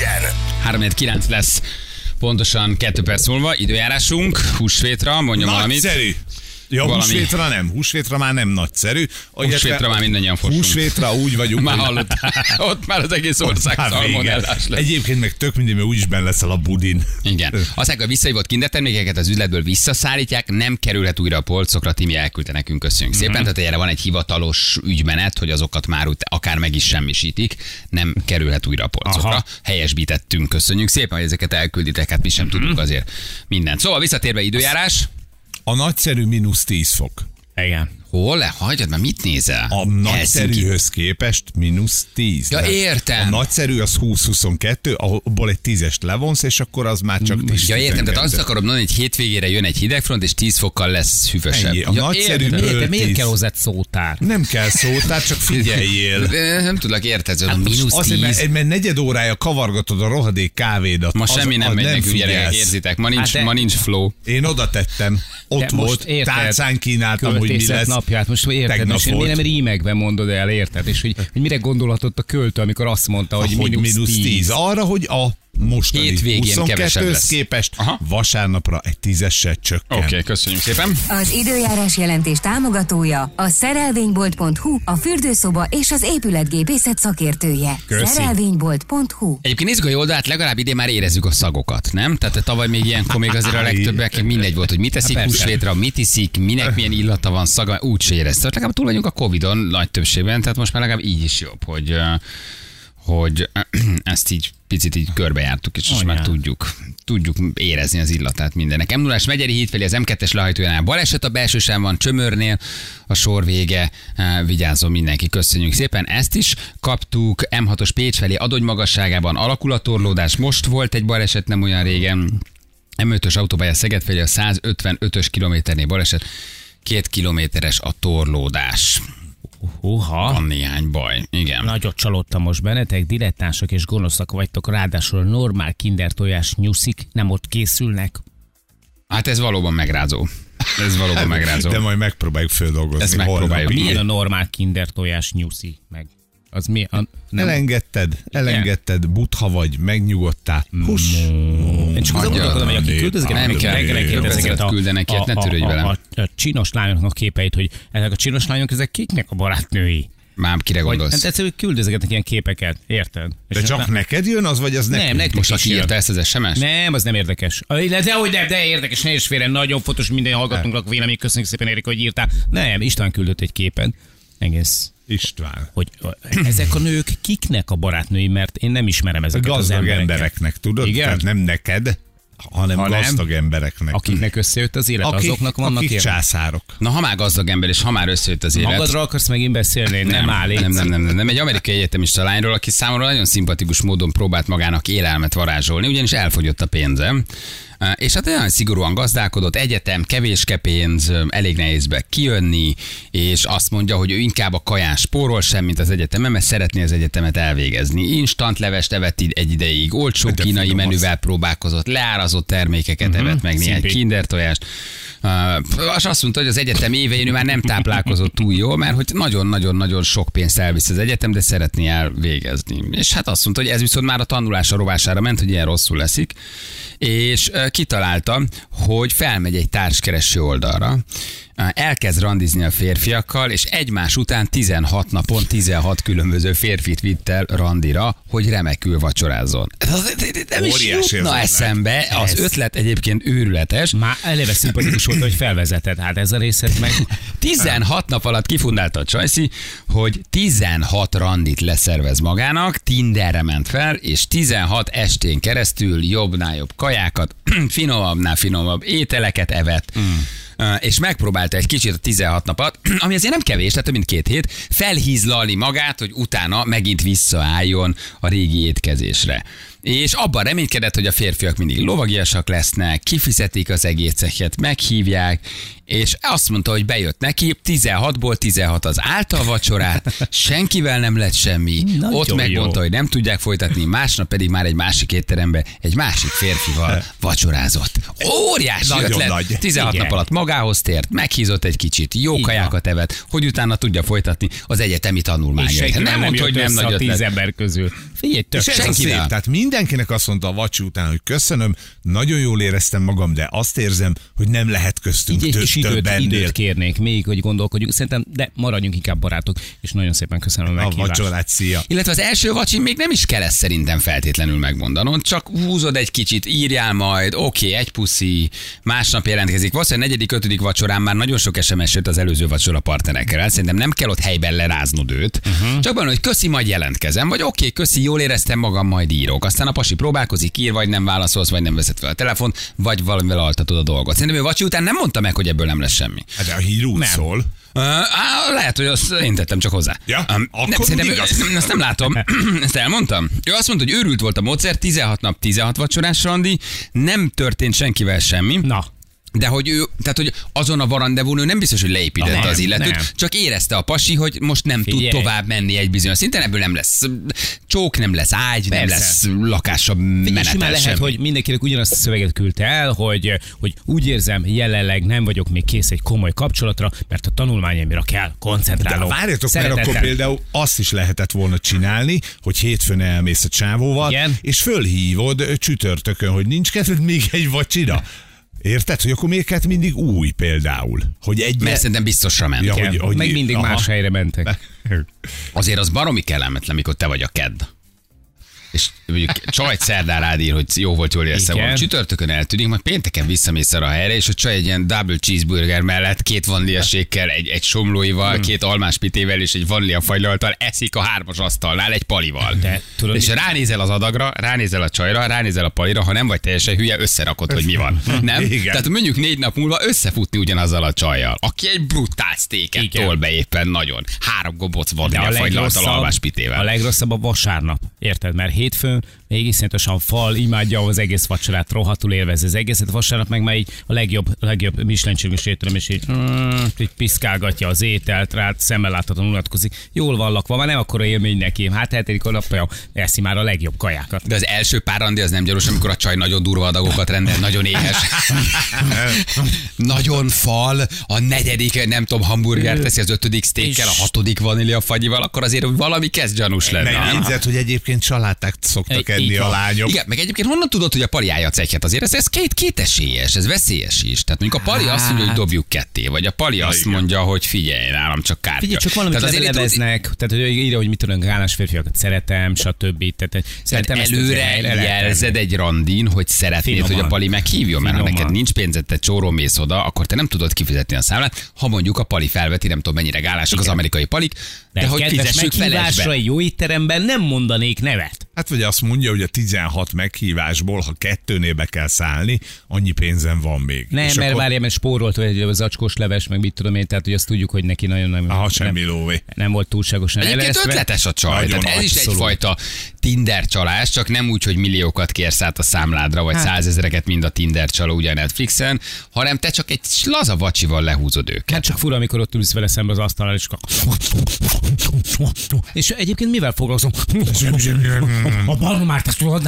3-9 lesz pontosan 2 perc múlva, időjárásunk, húsvétra, mondjam valamit. Nagyszerű! Ja, húsvétra nem. Húsvétra már nem nagyszerű. Húsvétra már mindannyian fosunk. Húsvétra úgy vagyunk. Már hallottál, ott már az egész ország szalmonellás lesz. Egyébként meg tök mindig, mert úgyis benne leszel a budin. Igen. Aztán a visszahívott kindertermékeket az üzletből visszaszállítják, nem kerülhet újra a polcokra, Timi elküldte nekünk, köszönjük szépen. Tehát erre van egy hivatalos ügymenet, hogy azokat már akár meg is semmisítik, nem kerülhet újra a polcokra. Aha. Helyesbítettünk, köszönjük szépen, hogy ezeket elkülditek, hát mi sem tudunk azért mindent. Szóval visszatérve időjárás. A nagyszerű -10 fok. Igen. Hol? Hagyjad, már mit nézel? A nagyszerűhöz képest -10. Ja, értem. A nagyszerű az 20-22, abból egy 10-est levonsz, és akkor az már csak 10. Ja, értem, tehát azt akarom mondani, hogy hétvégére jön egy hidegfront, és 10 fokkal lesz hűvösebb. Ennyi. A nagyszerű miért kell hozzá szótár? Nem kell szótár, csak figyeljél. Nem tudlak érteni, hát -10. Azért, mert negyed órája kavargatod a rohadék kávédat. Ma semmi nem megy nekünk, gyerekek, érzitek. Ma nincs flow. Én oda tettem. Ott volt, tálcán kínáltam, hogy mi lesz. Napját, most érted, most miért nem rímekben mondod el, érted? És hogy mire gondolhatott a költő, amikor azt mondta, hogy -10. Arra, hogy a mostani 22-höz képest vasárnapra egy 10-essel csökken. Oké, köszönjük szépen. Az időjárás jelentés támogatója a szerelvénybolt.hu, a fürdőszoba és az épületgépészet szakértője. Szerelvénybolt.hu. Egyébként nézzük a oldalát, legalább idén már érezzük a szagokat, nem? Tehát tavaly még ilyenkor még azért a legtöbbek mindegy volt, hogy mit teszik húsvétra, mit iszik, minek milyen illata van, szaga, úgyse érezte. Legalább túl vagyunk a Covid-on nagy többségben, tehát most már legalább így is jobb, hogy ezt így picit így körbejártuk, és most már tudjuk érezni az illatát mindennek. M0-as Megyeri híd felé az M2-es lehajtójánál baleset, a belsősávon van Csömörnél, a sor vége, vigyázzon mindenki, köszönjük szépen. Ezt is kaptuk, M6-os Pécs felé Adony magasságában alakul a torlódás, most volt egy baleset nem olyan régen, M5-ös autópálya Szeged felé a 155-ös kilométernél baleset, 2 kilométeres a torlódás. Van néhány baj, igen. Nagyot csalódtam most bennetek, dilettánsok és gonoszak vagytok, ráadásul a normál kinder tojás nyuszik nem ott készülnek. Hát ez valóban megrázó. De majd megpróbáljuk földolgozni. Ezt megpróbáljuk. Milyen a normál kinder tojás nyuszi meg? Az mi? Elengedted, butha vagy, megnyugodtál. Hús. Én csak azon gondolkodom, hogy aki küldözeket küldenek ilyet, ne törődj velem. A csinos lányoknak képeit, hogy ezek a csinos lányok, ezek kiknek a barátnői? Már kire gondolsz? Hát egyszerűen küldözgetnek ilyen képeket, érted? De csak neked jön az, vagy az neked? Nem, most aki írta ezt az SMS? Nem, az nem érdekes. De érdekes, ne is félre, nagyon fontos, minden hallgatónknak vélemény, köszönjük szépen, Erik, hogy írtál. Nem, István küldött egy képet. Egész. István. Hogy ezek a nők kiknek a barátnői, mert én nem ismerem ezeket az embereknek, tudod? Igen? Tehát nem neked, hanem gazdag embereknek. Akiknek összejött az élet, azoknak vannak akik császárok. Na, ha már gazdag ember, és ha már összejött az élet. Magadra akarsz megint beszélni? Nem. Egy amerikai egyetemista lányról, aki számomra nagyon szimpatikus módon próbált magának élelmet varázsolni, ugyanis elfogyott a pénzem. És hát olyan szigorúan gazdálkodott, egyetem, kevéske pénz, elég nehéz be kijönni, és azt mondja, hogy ő inkább a kaján spórol sem, mint az egyetemen, mert szeretné az egyetemet elvégezni. Instant levest evett egy ideig, olcsó kínai menüvel próbálkozott, leárazott termékeket evett meg, néhány kinder tojást. És azt mondta, hogy az egyetem évein ő már nem táplálkozott túl jól, mert hogy nagyon-nagyon-nagyon sok pénzt elvisz az egyetem, de szeretné elvégezni. És hát azt mondta, hogy ez viszont már a tanulása rovására ment, hogy ilyen rosszul leszik, és kitalálta, hogy felmegy egy társkereső oldalra, elkezd randizni a férfiakkal, és egymás után 16 napon 16 különböző férfit vitt el randira, hogy remekül vacsorázzon. Nem is jutna eszembe, az ötlet egyébként őrületes. Már eleve szimpatikus volt, hogy felvezeted, hát ez a részet meg. 16 nap alatt kifundálta a Csajci, hogy 16 randit leszervez magának, Tinderre ment fel, és 16 estén keresztül jobbnál jobb kajákat, finomabbnál finomabb ételeket evett. És megpróbálta egy kicsit a 16 napot, ami azért nem kevés, tehát több mint 2 hét, felhízlalni magát, hogy utána megint visszaálljon a régi étkezésre. És abban reménykedett, hogy a férfiak mindig lovagiasak lesznek, kifizetik az egészeket, meghívják, és azt mondta, hogy bejött neki, 16-ból 16 az által vacsorát, senkivel nem lett semmi, nagyon ott megmondta, hogy nem tudják folytatni, másnap pedig már egy másik étterembe egy másik férfival vacsorázott. Óriási ötlet. Nagy. 16 nap alatt magához tért, meghízott egy kicsit, jó kajákat evett, hogy utána tudja folytatni az egyetemi tanulmányait. Nem mondta, hogy nem nagy ötlet. 10 ember közül. Figyelj, és ez a szép, tehát mindenkinek azt mondta a vacsi után, hogy köszönöm, nagyon jól éreztem magam, de azt érzem, hogy nem lehet köztünk több ennél. Időt kérnék még, hogy gondolkodjunk. Szerintem, de maradjunk inkább barátok, és nagyon szépen köszönöm a meghívást. A vacsorát, szia. Illetve az első vacsin még nem is kell ezt szerintem feltétlenül megmondanon, csak húzod egy kicsit, írjál majd, oké, egy puszi, másnap jelentkezik. Valószínűleg 4., 5. vacsorán már nagyon sok SMS jött az előző vacsora partnerekkel. Szerintem nem kell ott helyben leráznod őt, csak benne, hogy köszi, majd jelentkezem, vagy oké, köszi, jól éreztem magam, majd írok. Aztán a pasi próbálkozik, ír, vagy nem válaszolsz, vagy nem veszed fel a telefont, vagy valamivel altatod a dolgot. Szerintem ő vacsi után nem mondta meg, hogy ebből nem lesz semmi. De a hír úgy szól. Lehet, hogy azt én tettem csak hozzá. Ja, akkor azt nem látom. Ezt elmondtam. Ő azt mondta, hogy őrült volt a módszer, 16 nap, 16 vacsorás randi, nem történt senkivel semmi. Na. De hogy ő, tehát hogy azon a varandevún ő nem biztos, hogy leépítette az illetőt, csak érezte a pasi, hogy most nem tud tovább menni egy bizonyos szinten, ebből nem lesz csók, nem lesz ágy, nem lesz lakásabb menetel lehet, semmi. hogy mindenkinek ugyanazt a szöveget küldte el, hogy úgy érzem, jelenleg nem vagyok még kész egy komoly kapcsolatra, mert a tanulmányaimra kell koncentrálnom. De várjatok, mert akkor például azt is lehetett volna csinálni, hogy hétfőn elmész a csávóval, és fölhívod csütörtökön, hogy nincs kedved még egy vacsira. Érted, hogy akkor miért kellett mindig új például? Hogy mert szerintem biztosra ment. Ja, hogy meg mindig más helyre mentek. Azért az baromi kellemetlen, mikor te vagy a kedd. És mondjuk csajt szerdán rád ír, hogy jó volt, jól éreztem volna. Csütörtökön eltűnik, majd pénteken visszamész arra a helyre, és a csaj egy ilyen double cheeseburger mellett 2 vaníliasékkel, egy somlóival, 2 almáspitével és egy vaníliafagylalt eszik a 3-as asztalnál egy palival. És ránézel az adagra, ránézel a csajra, ránézel a palira, ha nem vagy teljesen hülye, összerakod, hogy mi van. Nem? Tehát mondjuk 4 nap múlva összefutni ugyanazzal a csajjal, aki egy brutál sztéket tol be éppen nagyon. 3 gombóc vaníliafagylalt almáspitével. A legrosszabb a vasárnap, érted? Mert hétfőn még iszonyatosan fal, imádja az egész vacsorát, rohadtul élvez az egészet, vasárnap meg már így a legjobb Michelin-csillagos étterem, és így piszkálgatja az ételt, rád szemmel láthatóan unatkozik. Jól van lakva, már nem akkora élmény neki. Hát hetedik napja eszi már a legjobb kajákat. De az első pár randi az nem gyanús, amikor a csaj nagyon durva adagokat rendel, nagyon éhes. Nagyon fal, a 4. nem tudom, hamburger teszi, az 5. steakkel, a 6. vaníliafagyival, akkor azért valami kezd gyanús lenni. Megnézed, hogy egyébként családták szoktak enni a lányok. Igen, meg egyébként honnan tudod, hogy a pali állja a cechet? Azért ez kétesélyes, ez veszélyes is. Tehát mondjuk a pali azt mondja, hogy dobjuk ketté, vagy a pali azt mondja, hogy figyelj, nálam csak kártya. Figyelj, csak valamit leveleznek, tehát hogy írja, hogy mit tudom, gálás férfiakat szeretem, stb. Tehát előre jelzed egy randin, hogy szeretnéd, hogy a pali meghívjon, mert ha neked nincs pénzed, te csórón mész oda, akkor te nem tudod kifizetni a számlát. Ha mondjuk a pali felveti, nem tudom mennyire gálások az amerikai palik, de hogy fizessük felesbe. Egy jó étteremben nem mondanék nevet. Hát vagy azt mondja, hogy a 16 meghívásból, ha 2-nél be kell szállni, annyi pénzem van még. Nem, és mert akkor... várjál, mert spórolt az zacskós leves, meg mit tudom én, tehát hogy azt tudjuk, hogy neki nagyon semmi lóvé. Nem volt túlságosan elérezve. Egyébként ötletes a csaj, tehát ez is egyfajta Tinder csalás, csak nem úgy, hogy milliókat kérsz át a számládra, vagy 100 000-eket mind a Tinder csaló ugye a Netflixen, hanem te csak egy laza vacsival lehúzod őket. Hát csak fura, amikor ott ülsz vele szembe az asztalnál, és egyébként mivel foglalkozom? A baromát, ezt tudod,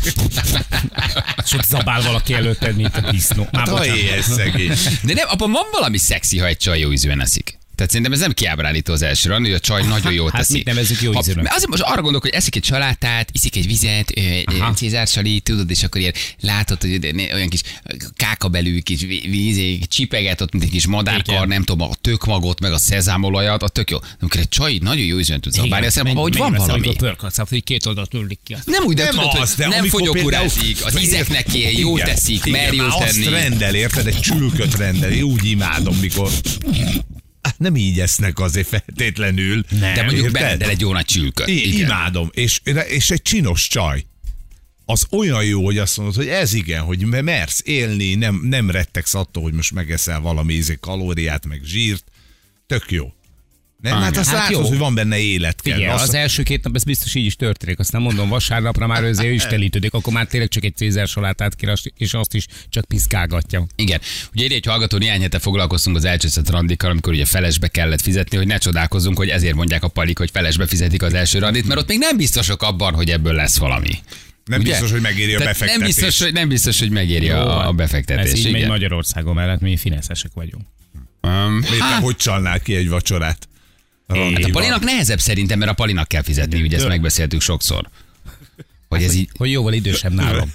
sok zabál valaki előtted, mint a disznó. De nem, abban van valami szexi, ha egy csaj jó ízűen eszik. Tehát szerintem ez nem kiábrándító az első rand, hogy a csaj nagyon jót teszi. Hát mit nevezzük jó ízűnek? Azért most arra gondolok, hogy eszik egy salátát, iszik egy vizet, cézársalit, tudod, és akkor ilyen látod, hogy olyan kis kákabelű kis víz, csipeget ott, mint egy kis madárkar, nem tudom, a tökmagot, meg a szezámolajat, a tök jó. Amikor egy csaj nagyon jó ízűen tud zabálni, azt mondom, hogy van valami. Hogy 2 oldalt üllik ki. Nem úgy, de tudod, hogy nem fogyókurázik, az ízeknek ki, jól teszik, mer jót tenni. Azt rendel, érted, egy csülköt rendel, úgy imádom, mikor... Nem így esznek azért feltétlenül. Nem. De mondjuk berendel egy jó nagy csülköt. Imádom. És egy csinos csaj. Az olyan jó, hogy azt mondod, hogy ez igen, hogy mersz élni, nem rettegsz attól, hogy most megeszel valami kalóriát, meg zsírt. Tök jó. Nem, hát azt látod, hogy van benne élet. Figyelj, az első 2 nap ez biztos így is történik. Aztán mondom, vasárnapra már azért is telítődik, akkor már tényleg csak egy Cézár salátát kér, és azt is csak piszkálgatja. Igen. Ugye egy hallgató, néhány hete foglalkoztunk az elcseszett randikkal, amikor ugye felesbe kellett fizetni, hogy ne csodálkozzunk, hogy ezért mondják a palik, hogy felesbe fizetik az első randit, mert ott még nem biztosok abban, hogy ebből lesz valami. Nem ugye? biztos, hogy megéri a befektetés. Nem biztos, hogy megéri a befektetés. Ez így igen. megy Magyarországon mellett, mi fineszesek vagyunk. Hogy csalnál ki egy vacsorát? Hát a Palinak nehezebb szerintem, mert a Palinak kell fizetni, ugye ezt megbeszéltük sokszor. Hogy ez így... Hogy jóval idősebb nálam.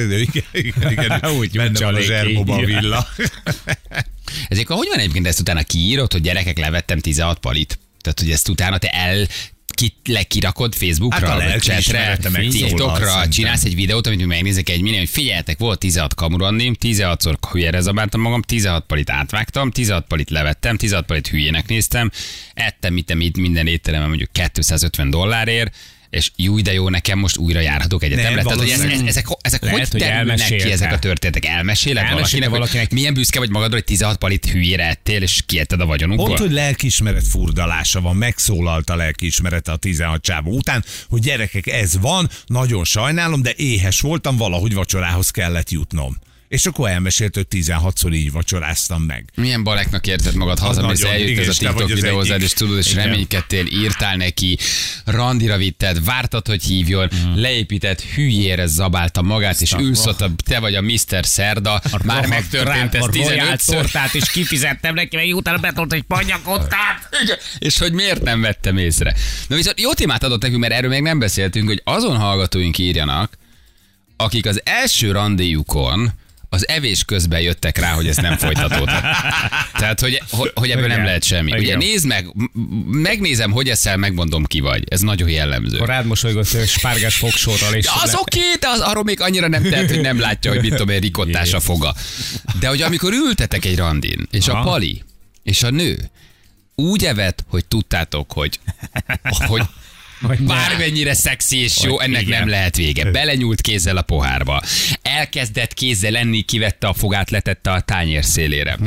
Igen. Úgy benne van a zserbóba a villa. Ezért hogy van egyébként ezt utána kiírod, hogy gyerekek, levettem 16 Palit? Tehát, hogy ezt utána te lekirakod Facebookra, hát vagy chatre, TikTokra, csinálsz egy videót, amit megnézek egy millió, hogy figyeljetek, volt 16 kamurandim, 16-szor hülyére zabáltam magam, 16 palit átvágtam, 16 palit levettem, 16 palit hülyének néztem, ettem minden étteremben mondjuk $250, és jó, de jó, nekem most újra járhatok egyetemre. Tehát, hogy ezek lehet, hogy terülnek ki ezek a történetek? Elmesélek valakinek, milyen büszke vagy magadra, hogy 16 palit hülyére ettél, és kietted a vagyonunkból? Pont, hogy lelkiismeret furdalása van, megszólalt a lelkiismerete a 16 csávó után, hogy gyerekek, ez van, nagyon sajnálom, de éhes voltam, valahogy vacsorához kellett jutnom. És akkor elmesélt, hogy 16-szor így vacsoráztam meg. Milyen baleknak érzed magad, hazamész, eljött ez a TikTok videó hozzád, és tudod, és reménykedtél, írtál neki, randira vitted, vártad, hogy hívjon, leépített, hülyére zabálta magát, és ülsz ott, te vagy a Mr. Szerda, már megtörtént ez 15-ször. És kifizettem neki, meg utána betolt egy panyakottát. És hogy miért nem vettem észre. Na viszont jó témát adott nekünk, mert erről még nem beszéltünk, hogy azon hallgatóink írjanak, akik az első randijukon az evés közben jöttek rá, hogy ez nem folytatódhat. Tehát, hogy ebből nem lehet semmi. Ugye nézd meg, megnézem, hogy eszel, megmondom, ki vagy. Ez nagyon jellemző. A rád mosolygott spárgás fogsorral. És az oké, de arról még annyira nem tehet, hogy nem látja, hogy mit tudom én, rikottás a foga. De hogy amikor ültetek egy randin, és a pali, és a nő úgy evett, hogy tudtátok, hogy bármennyire szexi és jó, ennek igen. Nem lehet vége. Belenyúlt kézzel a pohárba. Elkezdett kézzel enni, kivette a fogát, letette a tányér szélére.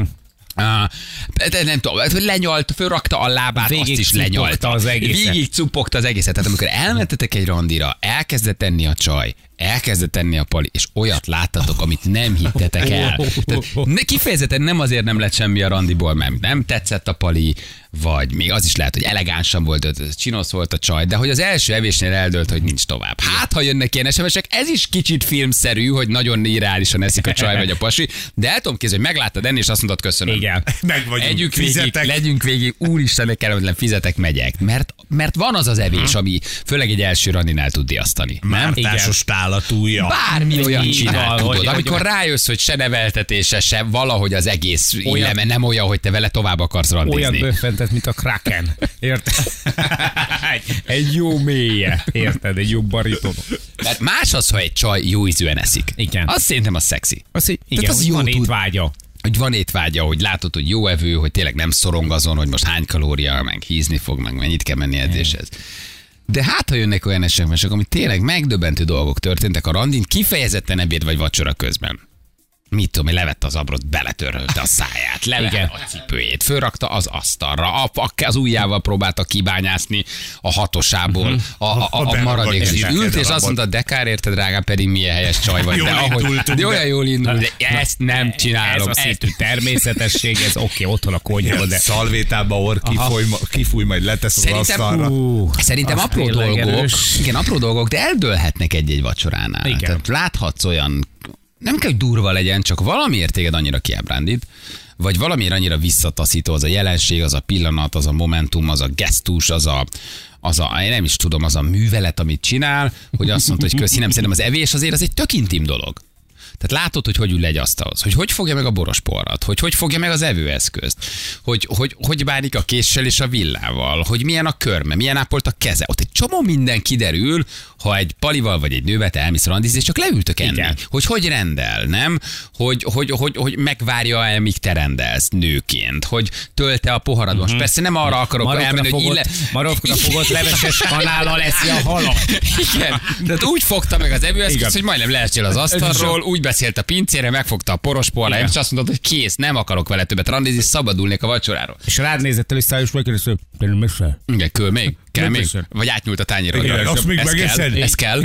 Nem tudom, lenyalt, fölrakta a lábát, végig azt is lenyalta. Az egészet. Végig cupogta az egészet. Tehát amikor elmentetek egy randira, elkezdett enni a csaj, elkezdett enni a pali, és olyat láttatok, amit nem hittetek el. Tehát kifejezetten nem azért nem lett semmi a randiból, mert nem tetszett a pali, vagy még az is lehet, hogy elegánsan volt, csinosz volt a csaj, de hogy az első evésnél eldőlt, hogy nincs tovább. Hát, ha jönnek ilyen SMS-ek, ez is kicsit filmszerű, hogy nagyon irreálisan eszik a csaj vagy a pasi, de el tudom képzelni, hogy megláttad enni, és azt mondod, köszönöm. Igen. Meg vagyunk, együk végig, legyünk végig, úristen, kellemetlen, fizetek, megyek. Mert van az evés, ami főleg egy első randinál tud diasztani. Mártásos tálatúja. Bármi olyan csinál, tudod. Amikor rájössz, hogy se neveltetése, se valahogy az egész illeme nem olyan, hogy te vele tovább akarsz randizni. Olyan böffentett, mint a Kraken. Érted? Egy jó mélye. Érted? Egy jó bariton. Mert más az, ha egy csaj jó ízűen eszik. Igen. Azt szerintem az szexi. Igen, az jó van étvágya. Hogy van étvágya, hogy látod, hogy jó evő, hogy tényleg nem szorong azon, hogy most hány kalória, meg hízni fog, meg mennyit kell menni edzéshez. De hát, ha jönnek olyan SMS-ek, ami tényleg megdöbbentő dolgok történtek a randin, kifejezetten ebéd vagy vacsora közben. Mit tudom, hogy levette az abrot, beletörölte a száját, levette a cipőjét, fölrakta az asztalra, az ujjával próbálta kibányászni a hatosából a maradék. Ült és azt mondta, de kár érted, drágám, pedig milyen helyes csaj vagy. De olyan jól indul, de ezt nem csinálom. Ez a szintű természetesség, ez oké, otthon a konyha, de... Szalvétába kifúj, majd letesz az asztalra. Szerintem apró dolgok, igen, apró dolgok, de eldőlhetnek egy-egy vacsoránál. Tehát láthatsz olyan... Nem kell, hogy durva legyen, csak valamiért téged annyira kiábrándít, vagy valamiért annyira visszataszító az a jelenség, az a pillanat, az a momentum, az a gesztus, az a én nem is tudom, az a művelet, amit csinál, hogy azt mondta, hogy köszi, nem szerintem az evés azért az egy tök intim dolog. Tehát látod, hogy ül le egy asztalhoz, hogy fogja meg a borosporrat, hogy fogja meg az evőeszközt, hogy bánik a késsel és a villával, hogy milyen a körme, milyen ápolt a keze. Ott egy csomó minden kiderül, ha egy palival vagy egy nővel te elmész randizni, és csak leültök enni. Igen. Hogy rendel, nem? Hogy megvárja-e, míg te rendelsz nőként, hogy tölte a poharad. Most persze nem arra akarok elmenni, hogy Marokra fogott leveses kanállal eszi a halat. Igen. Tehát úgy fogta meg az evőeszközt, hogy majdnem leestél az asztalról, úgy fölbeszélt a pincére, megfogta a poros porrá, és azt mondta, hogy kész, nem akarok vele többet randizni, szabadulnék a vacsoráról. És rád nézett el, és szájos megkérdezte, igen, kell még? Kell még? Vagy átnyúlt a tányérra. Igen, azt még megeszed? Ez kell.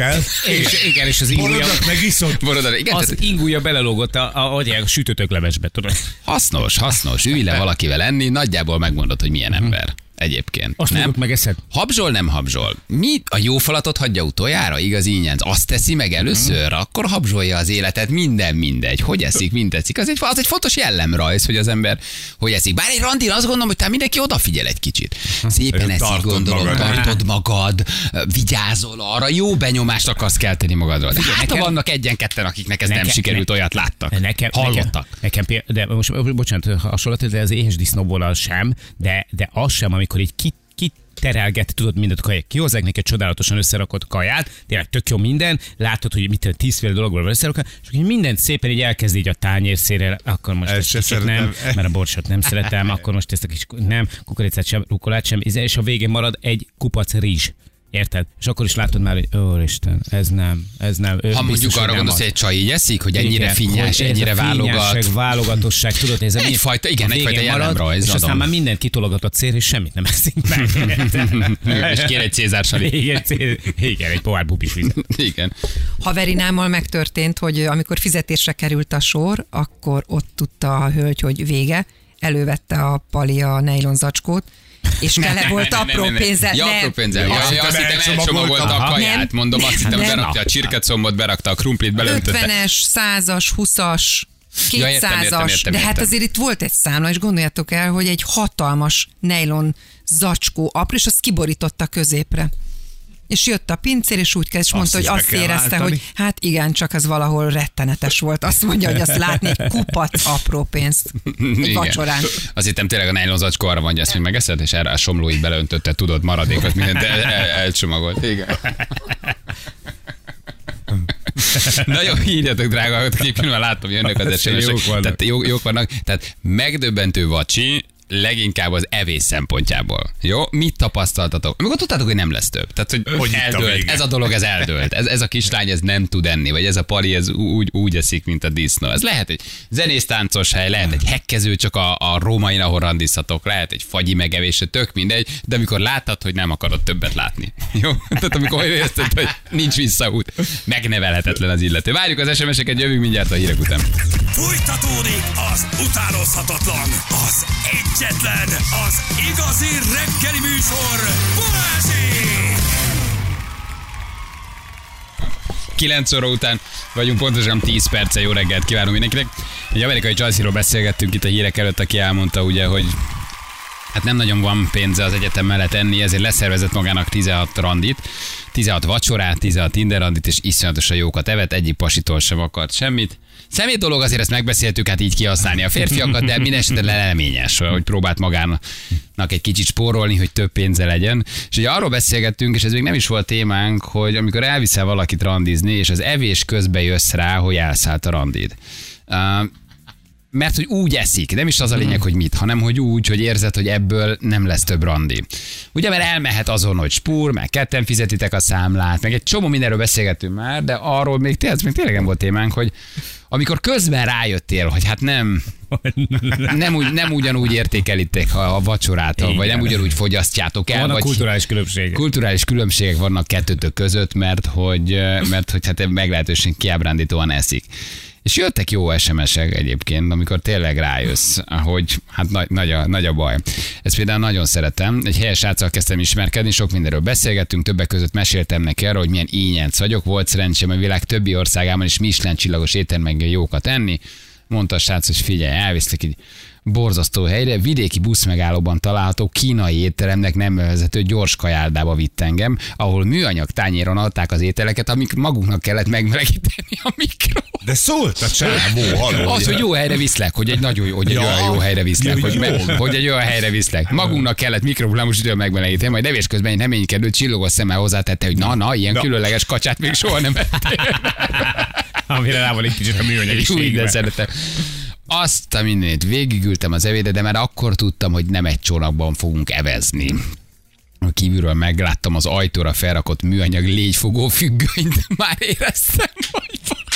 És az ingúja... Borodat megiszod? Igen, az ingúja belelógott a sütőtöklemesbe, tudod. Hasznos. Ülj le valakivel enni, nagyjából megmondod, hogy milyen ember. Egyébként. Azt nem? Megeszed? Habzsol, nem habzsol. Mi a jó falatot hagyja utoljára? Igaz ínyenc. Azt teszi meg először, akkor habzsolja az életet, minden mindegy. Hogy eszik, mind tetszik. Az egy fontos jellemrajz, hogy az ember hogy eszik. Bár egy randin azt gondolom, hogy talán mindenki odafigyel egy kicsit. Szépen eszik, gondolom, tartod magad, vigyázol arra, jó benyomást akarsz kelteni magadról. De hát ha vannak egyen-ketten, akiknek ez nem sikerült, olyat láttak. Hallottak. Nekem de most, bocsánat, hasonlat, de az éhes disznóból az sem, de az sem, amikor így terelget, tudod, mindent kaját. Kihozzák neked csodálatosan összerakott kaját, tényleg tök jó minden, látod, hogy mit 10 dologból összerakod, és akkor mindent szépen így elkezd így a tányérszérrel, akkor most ezt nem, mert a borsot nem szeretem, akkor most ezt a kis nem, kukoricát sem, rukolát sem, és a végén marad egy kupac rizs. Érted? És akkor is látod már, hogy Úristen, ez nem. Ha mondjuk arra gondolsz, hogy egy csaj így eszik, hogy ennyire finnyás, ennyire válogat. Válogatosság, tudod, ez egyfajta jellemrajz. És aztán már mindent kitologatott cél, és semmit nem eszik meg. És kér egy cézársalit. Igen, egy pohár bubis vizet. Igen. Haverinámmal megtörtént, hogy amikor fizetésre került a sor, akkor ott tudta a hölgy, hogy vége, elővette a Pali a nejlon zacskót, és tele volt apró pénzzel. Ja, apró pénzzel. Azt hittem elcsomagolta a kaját, mondom, azt hittem berakta a csirkecombot, berakta a krumplit, belöntötte. 50-es, 100-as, 20-as, 200-as, de hát azért itt volt egy számla, és gondoljátok el, hogy egy hatalmas nejlon zacskó apró, és azt kiborította középre. És jött a pincér, és úgy kezd, és mondta, hogy azt érezte, hogy hát igen, csak az valahol rettenetes volt. Azt mondja, hogy azt látni egy kupac apró pénzt egy vacsorán. Azt hittem tényleg a nejlon zacskó arra mondja, ezt még megeszed, és erre a somlóit beleöntötte, tudod, maradékot, mindent elcsomagolt. Igen. Na jó, írjatok, drága, hogy már láttam, jönnek az SMS-ek. Tehát jók vannak. Tehát megdöbbentő vacsi, leginkább az evés szempontjából. Jó? Mit tapasztaltatok? Amikor tudtátok, hogy nem lesz több. Tehát, hogy eldőlt. Ez a dolog, ez eldőlt. Ez a kislány, ez nem tud enni, vagy ez a Pali, ez úgy eszik, mint a disznó. Ez lehet egy zenésztáncos hely, lehet egy hekkező, csak a rómain, ahol randizhatok, lehet egy fagyi megevés, tök mindegy, de amikor láttad, hogy nem akarod többet látni. Jó? Tehát amikor érezted, hogy nincs visszaút, megnevelhetetlen az illető. Várjuk az SMS-eket, jövünk mindjárt a hírek után. Fújtatódik az utánozhatatlan, az egyetlen, az igazi reggeli műsor, Balázsék! 9 óra után vagyunk, pontosan 10 perce, jó reggelt kívánunk mindenkinek. Egy amerikai csajsziról beszélgettünk itt a hírek előtt, aki elmondta ugye, hogy hát nem nagyon van pénze az egyetem mellett enni, ezért leszervezett magának 16 randit, 16 vacsorát, 16 Tinder randit, és iszonyatosan jókat evett, egyik pasitól sem akart semmit. Szemét dolog, azért ezt megbeszéltük, hát így kihasználni a férfiakat, de minden esetben leleményes, hogy próbált magának egy kicsit spórolni, hogy több pénze legyen. És ugye arról beszélgettünk, és ez még nem is volt témánk, hogy amikor elviszel valakit randizni, és az evés közben jössz rá, hogy elszállt a randid. Mert hogy úgy eszik, nem is az a lényeg, hogy mit, hanem hogy úgy, hogy érzed, hogy ebből nem lesz több randi. Ugye, mert elmehet azon, hogy spúr, meg ketten fizetitek a számlát, meg egy csomó mindenről beszélgettünk már, de arról még tényleg nem volt témánk, hogy amikor közben rájöttél, hogy hát nem ugyanúgy értékelitek a vacsorát, vagy nem ugyanúgy fogyasztjátok el. Vannak kulturális különbségek. Kulturális különbségek vannak kettőtök között, mert hogy hát meglehetősen kiábrándítóan eszik. És jöttek jó SMS-ek egyébként, amikor tényleg rájössz, hogy hát nagy a baj. Ezt például nagyon szeretem. Egy helyes sráccal kezdtem ismerkedni, sok mindenről beszélgettünk, többek között meséltem neki arra, hogy milyen ínyenc vagyok. Volt szerencsém a világ többi országában is Michelin csillagos éttermekben jókat enni. Mondta a srác, hogy figyelj, elviszlek egy borzasztó helyre, vidéki buszmegállóban található kínai étteremnek nem nevezhető gyors kajáldába vitt engem, ahol műanyag tányéron adták az ételeket, amik maguknak kellett megmelegíteni a mikro. De szólt a csávó, halló. Az, hogy jó helyre viszlek, hogy egy nagyon olyan jó helyre viszlek, hogy egy olyan helyre viszlek. Magunknak kellett mikrohullámos időn megmelegíteni, majd evés közben egy reménykedő csillogos szemmel hozzátette, hogy na, ilyen különleges kacsát még soha nem ettél. Amire rá van egy kicsit a műanyagiségben. Szeretem. Azt a mindenit végigültem az evédet, de már akkor tudtam, hogy nem egy csónakban fogunk evezni. A kívülről megláttam az ajtóra felrakott műanyag légyfogó függönyt, már éreztem, hogy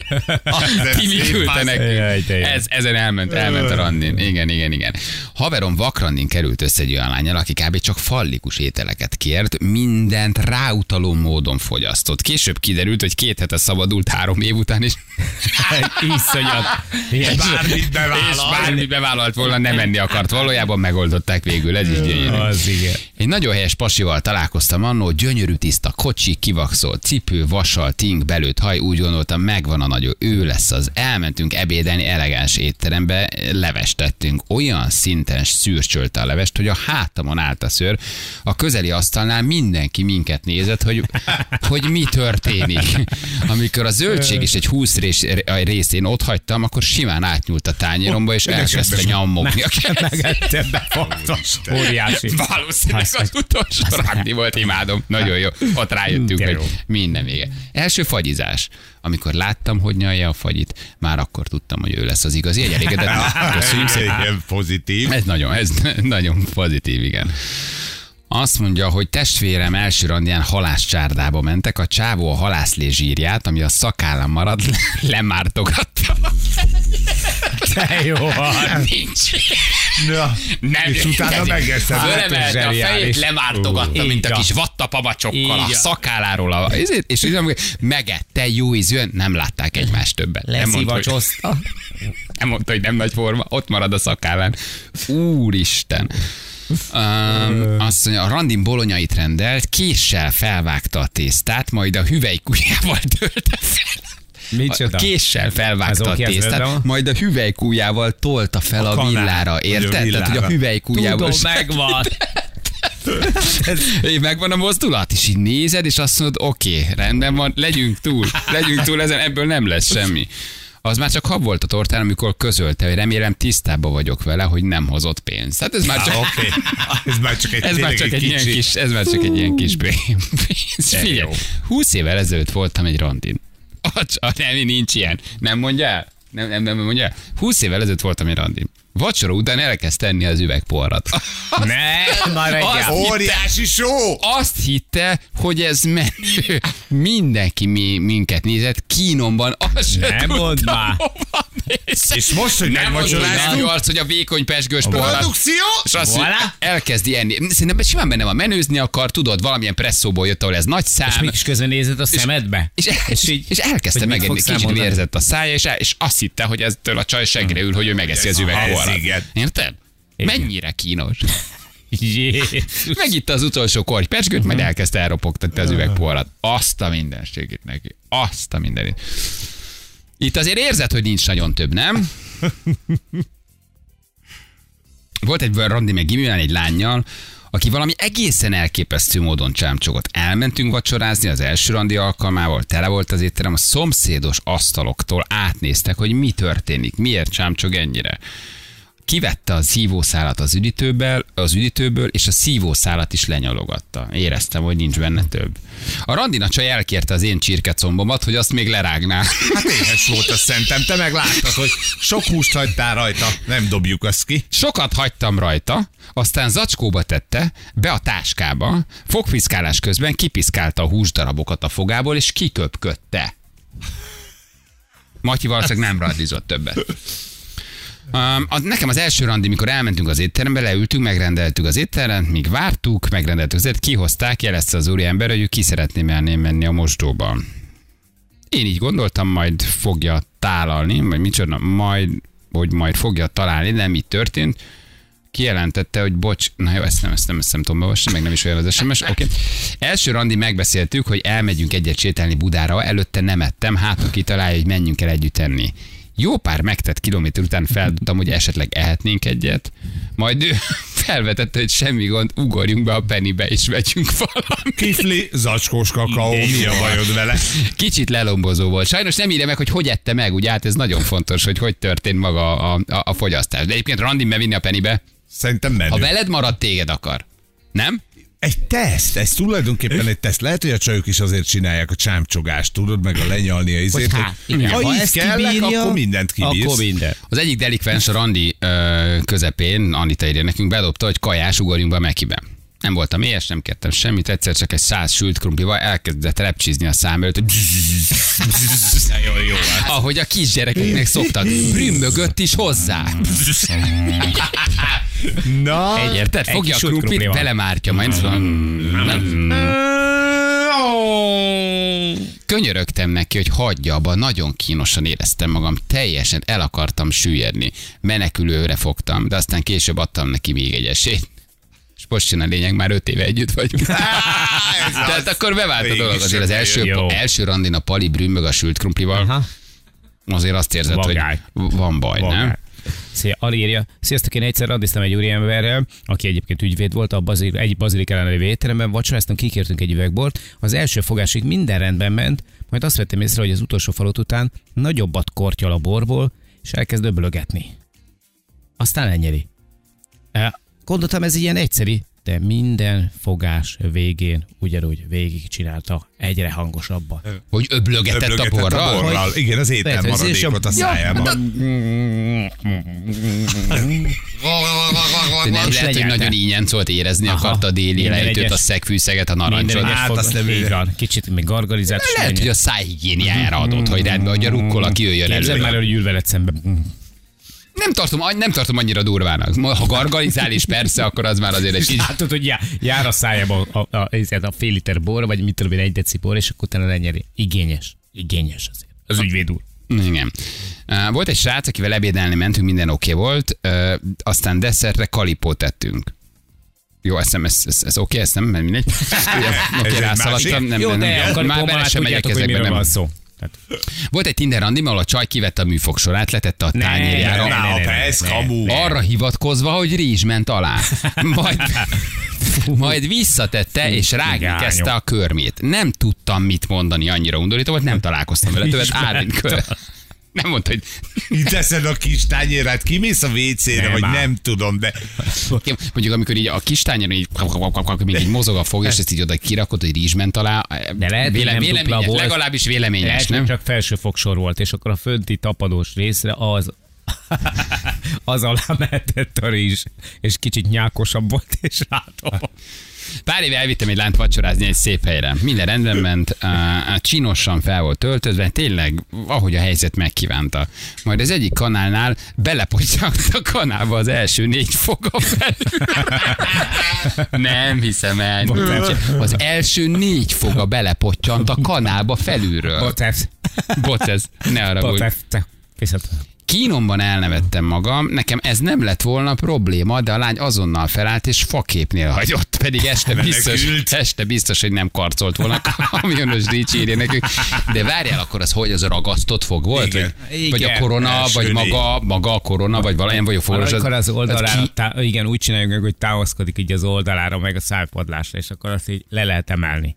Kimiküldte nekünk. Ezen elment a randin. Igen. Haverom vakrandin került össze egy olyan lánnyal, aki kb. Csak fallikus ételeket kért, mindent ráutaló módon fogyasztott. Később kiderült, hogy 2 hete szabadult 3 év után is. Iszonyat. És bármit bevállalt volna, nem menni akart. Valójában megoldották végül, ez is gyönyörű. Az igen. Egy nagyon helyes pasival találkoztam annól, gyönyörű tiszta kocsi, kivaxolt cipő, vasal, ting, belőtt haj, úgy gondoltam, megvan a nagyon, ő lesz az. Elmentünk ebédelni elegáns étterembe, levest tettünk. Olyan szinten szürcsölte a levest, hogy a hátamon állt a szőr. A közeli asztalnál mindenki minket nézett, hogy mi történik. Amikor a zöldség is egy 20 részén ott hagytam, akkor simán átnyúlt a tányéromba, és elkezdte nyammogni a Megette befogtos. Óriási. Valószínűleg az utolsó randi volt, imádom. Nagyon jó. Ott rájöttünk, hogy minden vége. Első fagyizás. Amikor láttam, hogy nyalja a fagyit, már akkor tudtam, hogy ő lesz az igazi. Egy elégedett. Köszönjük szépen. Pozitív. Ez nagyon pozitív, igen. Azt mondja, hogy testvérem első randján halászcsárdába mentek, a csávó a halászlé zsírját, ami a szakállam maradt, lemártogatta. De jó. Nincs. Ja. Nem, és utána megeszem. Fölemelte a fejét, lemártogatta, mint a kis vattapamacsokkal a szakálláról. És megette, jó ízűen, nem látták egymást többet. Leszívacsozta. Nem mondta, hogy nem nagy forma, ott marad a szakállán. Úristen. Azt mondja, a randin bolonyait rendelt, késsel felvágta a tésztát, majd a hüvelykujjával tölte fel. Micsoda? Késsel felvágta a tésztát, majd a hüvelykujjával tolta fel a villára, érted? Tehát, hogy a hüvelykujjával... Tudom, megvan. Megvan a mozdulat, és így nézed, és azt mondod, oké, rendben van, legyünk túl ezen, ebből nem lesz semmi. Az már csak hab volt a tortán, amikor közölte, hogy remélem tisztában vagyok vele, hogy nem hozott pénzt. Hát ez már csak, ez már csak egy ilyen kis pénz. Figyelj, 20 évvel ezelőtt voltam egy randin. Nem, nincs ilyen. Nem mondja el? Nem mondja el? 20 évvel ezelőtt voltam egy randin. Vacsora után elkezd tenni az üvegporrat. Óriási só! Azt hitte, hogy ez menő. Mindenki minket nézett, kínomban. Nem mondd már. És most, hogy megvacsoráztunk? Hogy a vékony pezsgős porrat. Produkció? És azt elkezdi enni. Szerintem simán benne van, menőzni akar, tudod, valamilyen presszóból jött, ahol ez nagy szám. És mégis közben nézed a szemedbe? És elkezdte megenni, kicsit vérzett a szája, és azt hitte, hogy eztől a csaj seggre ül, hogy ő megeszi az üvegporrat. Érted? Mennyire kínos. Megitta az utolsó korty pecskőt, majd elkezdte elropogtatni az üvegporrat. Azt a mindenségét neki. Azt a mindenit. Itt azért érzed, hogy nincs nagyon több, nem? Volt egy randi meg gimiben egy lánnyal, aki valami egészen elképesztő módon csámcsogott. Elmentünk vacsorázni az első randi alkalmával, tele volt az étterem, a szomszédos asztaloktól átnéztek, hogy mi történik, miért csámcsog ennyire. Kivette a szívószálat az üdítőből, és a szívószálat is lenyalogatta. Éreztem, hogy nincs benne több. A randina csaj elkérte az én csirkecombomat, hogy azt még lerágná. Hát éhes volt, azt szerintem. Te meg láttad, hogy sok húst hagytál rajta. Nem dobjuk azt ki. Sokat hagytam rajta, aztán zacskóba tette, be a táskába, fogpiszkálás közben kipiszkálta a húsdarabokat a fogából, és kiköpködte. Matyi valószínűleg nem randizott többet. Nekem az első randi, mikor elmentünk az étterembe, leültünk, megrendeltük az éttermet, míg vártuk, megrendeltük az éttermet, kihozták, jelezte az úriember, hogy ő ki szeretné elmenni a mosdóba. Én így gondoltam, majd fogja tálalni, vagy micsoda, majd fogja találni, nem így történt. Kijelentette, hogy bocs, na jó, ezt nem tudom beolvasni, meg nem is olyan az SMS. Okay. Első randi megbeszéltük, hogy elmegyünk egyet sétálni Budára, előtte nem ettem, hátul kitalálja, hogy menjünk el együtt enni. Jó pár megtett kilométer után feldudtam, hogy esetleg ehetnénk egyet, majd ő felvetette, hogy semmi gond, ugorjunk be a Pennybe és vegyünk valamit. Kifli, zacskós kakaó, mi a bajod vele? Kicsit lelombozó volt. Sajnos nem írja meg, hogy ette meg, ugye hát ez nagyon fontos, hogy történt maga a fogyasztás. De egyébként randin bevinni a Pennybe. Szerintem menő. Ha veled marad, téged akar. Nem? Egy teszt, ez tulajdonképpen egy teszt. Lehet, hogy a csajok is azért csinálják a csámcsogást, tudod, meg a lenyalni a izét, hogy ha így kellek, akkor mindent kibírsz. Akkor minden. Az egyik delikvens a randi közepén, Anita írja nekünk, bedobta, hogy kajás, ugorjunk be a Mekibe. Nem voltam éhes, nem kértem semmit, egyszer csak egy 100 sült krumplival elkezdett repcsizni a szám előtt. Jó. Ahogy a kisgyerekeknek szoktak. Brümmögött is hozzá. Na, Érted? Fogja a krumplit, belemártja, majd könyörögtem neki, hogy hagyja abba, nagyon kínosan éreztem magam, teljesen el akartam süllyedni. Menekülőre fogtam, de aztán később adtam neki még egy esélyt. És most a lényeg, már 5 éve együtt vagyunk. Tehát akkor bevált a dolog. Azért az első randin a Pali brümmög a sült krumplival. Azért azt érzed, hogy van baj, nem? Szia, Alírja. Sziasztok, én egyszer randiztam egy úriemberrel, aki egyébként ügyvéd volt, egy bazilik ellenőri étteremben, vacsoráztunk, kikértünk egy üvegbort. Az első fogásig minden rendben ment, majd azt vettem észre, hogy az utolsó falut után nagyobbat kortyol a borból, és elkezd öblögetni. Aztán elnyeri. Gondoltam, ez ilyen egyszerű, de minden fogás végén ugyanúgy végigcsinálta egyre hangosabban. Hogy öblögetett a borral? Igen, az étel maradékot a szájában. De nem lehet, hogy nagyon ínyencolt érezni akarta a déli lejtőt, a szegfűszeget, a narancsot. Hát azt nem igen. Kicsit még gargalizált. Lehet, hogy a szájhigiéniájára adott, hogy rendben, hogy a rukkola kijöjjön elő. Képzeld már, hogy ül veled szemben. Nem tartom annyira durvának. Ha gargalizál is persze, akkor az már azért egy kicsit. Látod, hogy jár a szájába a fél liter bor, vagy mit tudom én, 1 deci bor, és akkor utána lenyeri. Igényes azért. Az ügyvéd úr. Igen. Volt egy srác, akivel ebédelni mentünk, minden oké volt, aztán desszertre kalipót tettünk. Jó, ez oké, ezt nem, mert mindegy. Oké, rászaladtam. Már bele sem megyek ezekben, nem. Volt egy Tinder randim, ahol a csaj kivette a műfogsorát, letette a tányérjára. Arra hivatkozva, hogy rizs ment alá. Majd visszatette, és rágni kezdte a körmét. Nem tudtam mit mondani, annyira undorító volt, nem találkoztam vele többet. Nem mondta, hogy... Itt teszed a kis tányérát, kimész a WC-re, vagy nem tudom, de... Mondjuk, amikor így a kis tányéron így, még így mozog a fog, és ezt így oda kirakod, hogy rizs ment alá. De lehet, véleményes, legalábbis véleményes, lehet, nem? Csak felső fogsor volt, és akkor a fönti tapadós részre az alá mehetett a rizs, és kicsit nyákosabb volt, és látom. Pár éve elvittem egy lányt vacsorázni egy szép helyre. Minden rendben ment, csinosan fel volt töltözve, tényleg, ahogy a helyzet megkívánta. Majd az egyik kanálnál belepottyant a kanálba az első 4 foga felül. Nem hiszem el. Az első 4 foga belepottyant a kanálba felülről. Bocesz. Ne haragudj. Kínomban elnevettem magam, nekem ez nem lett volna probléma, de a lány azonnal felállt és faképnél hagyott, pedig este biztos, hogy nem karcolt volna, kamionos írja nekünk. De várjál, akkor az hogy, az a ragasztott fog volt? Vagy a korona, vagy maga a korona, vagy valamilyen vagy a fogos. Akkor az oldalára, igen, úgy csináljuk meg, hogy támaszkodik így az oldalára, meg a szájpadlásra, és akkor azt így le lehet emelni.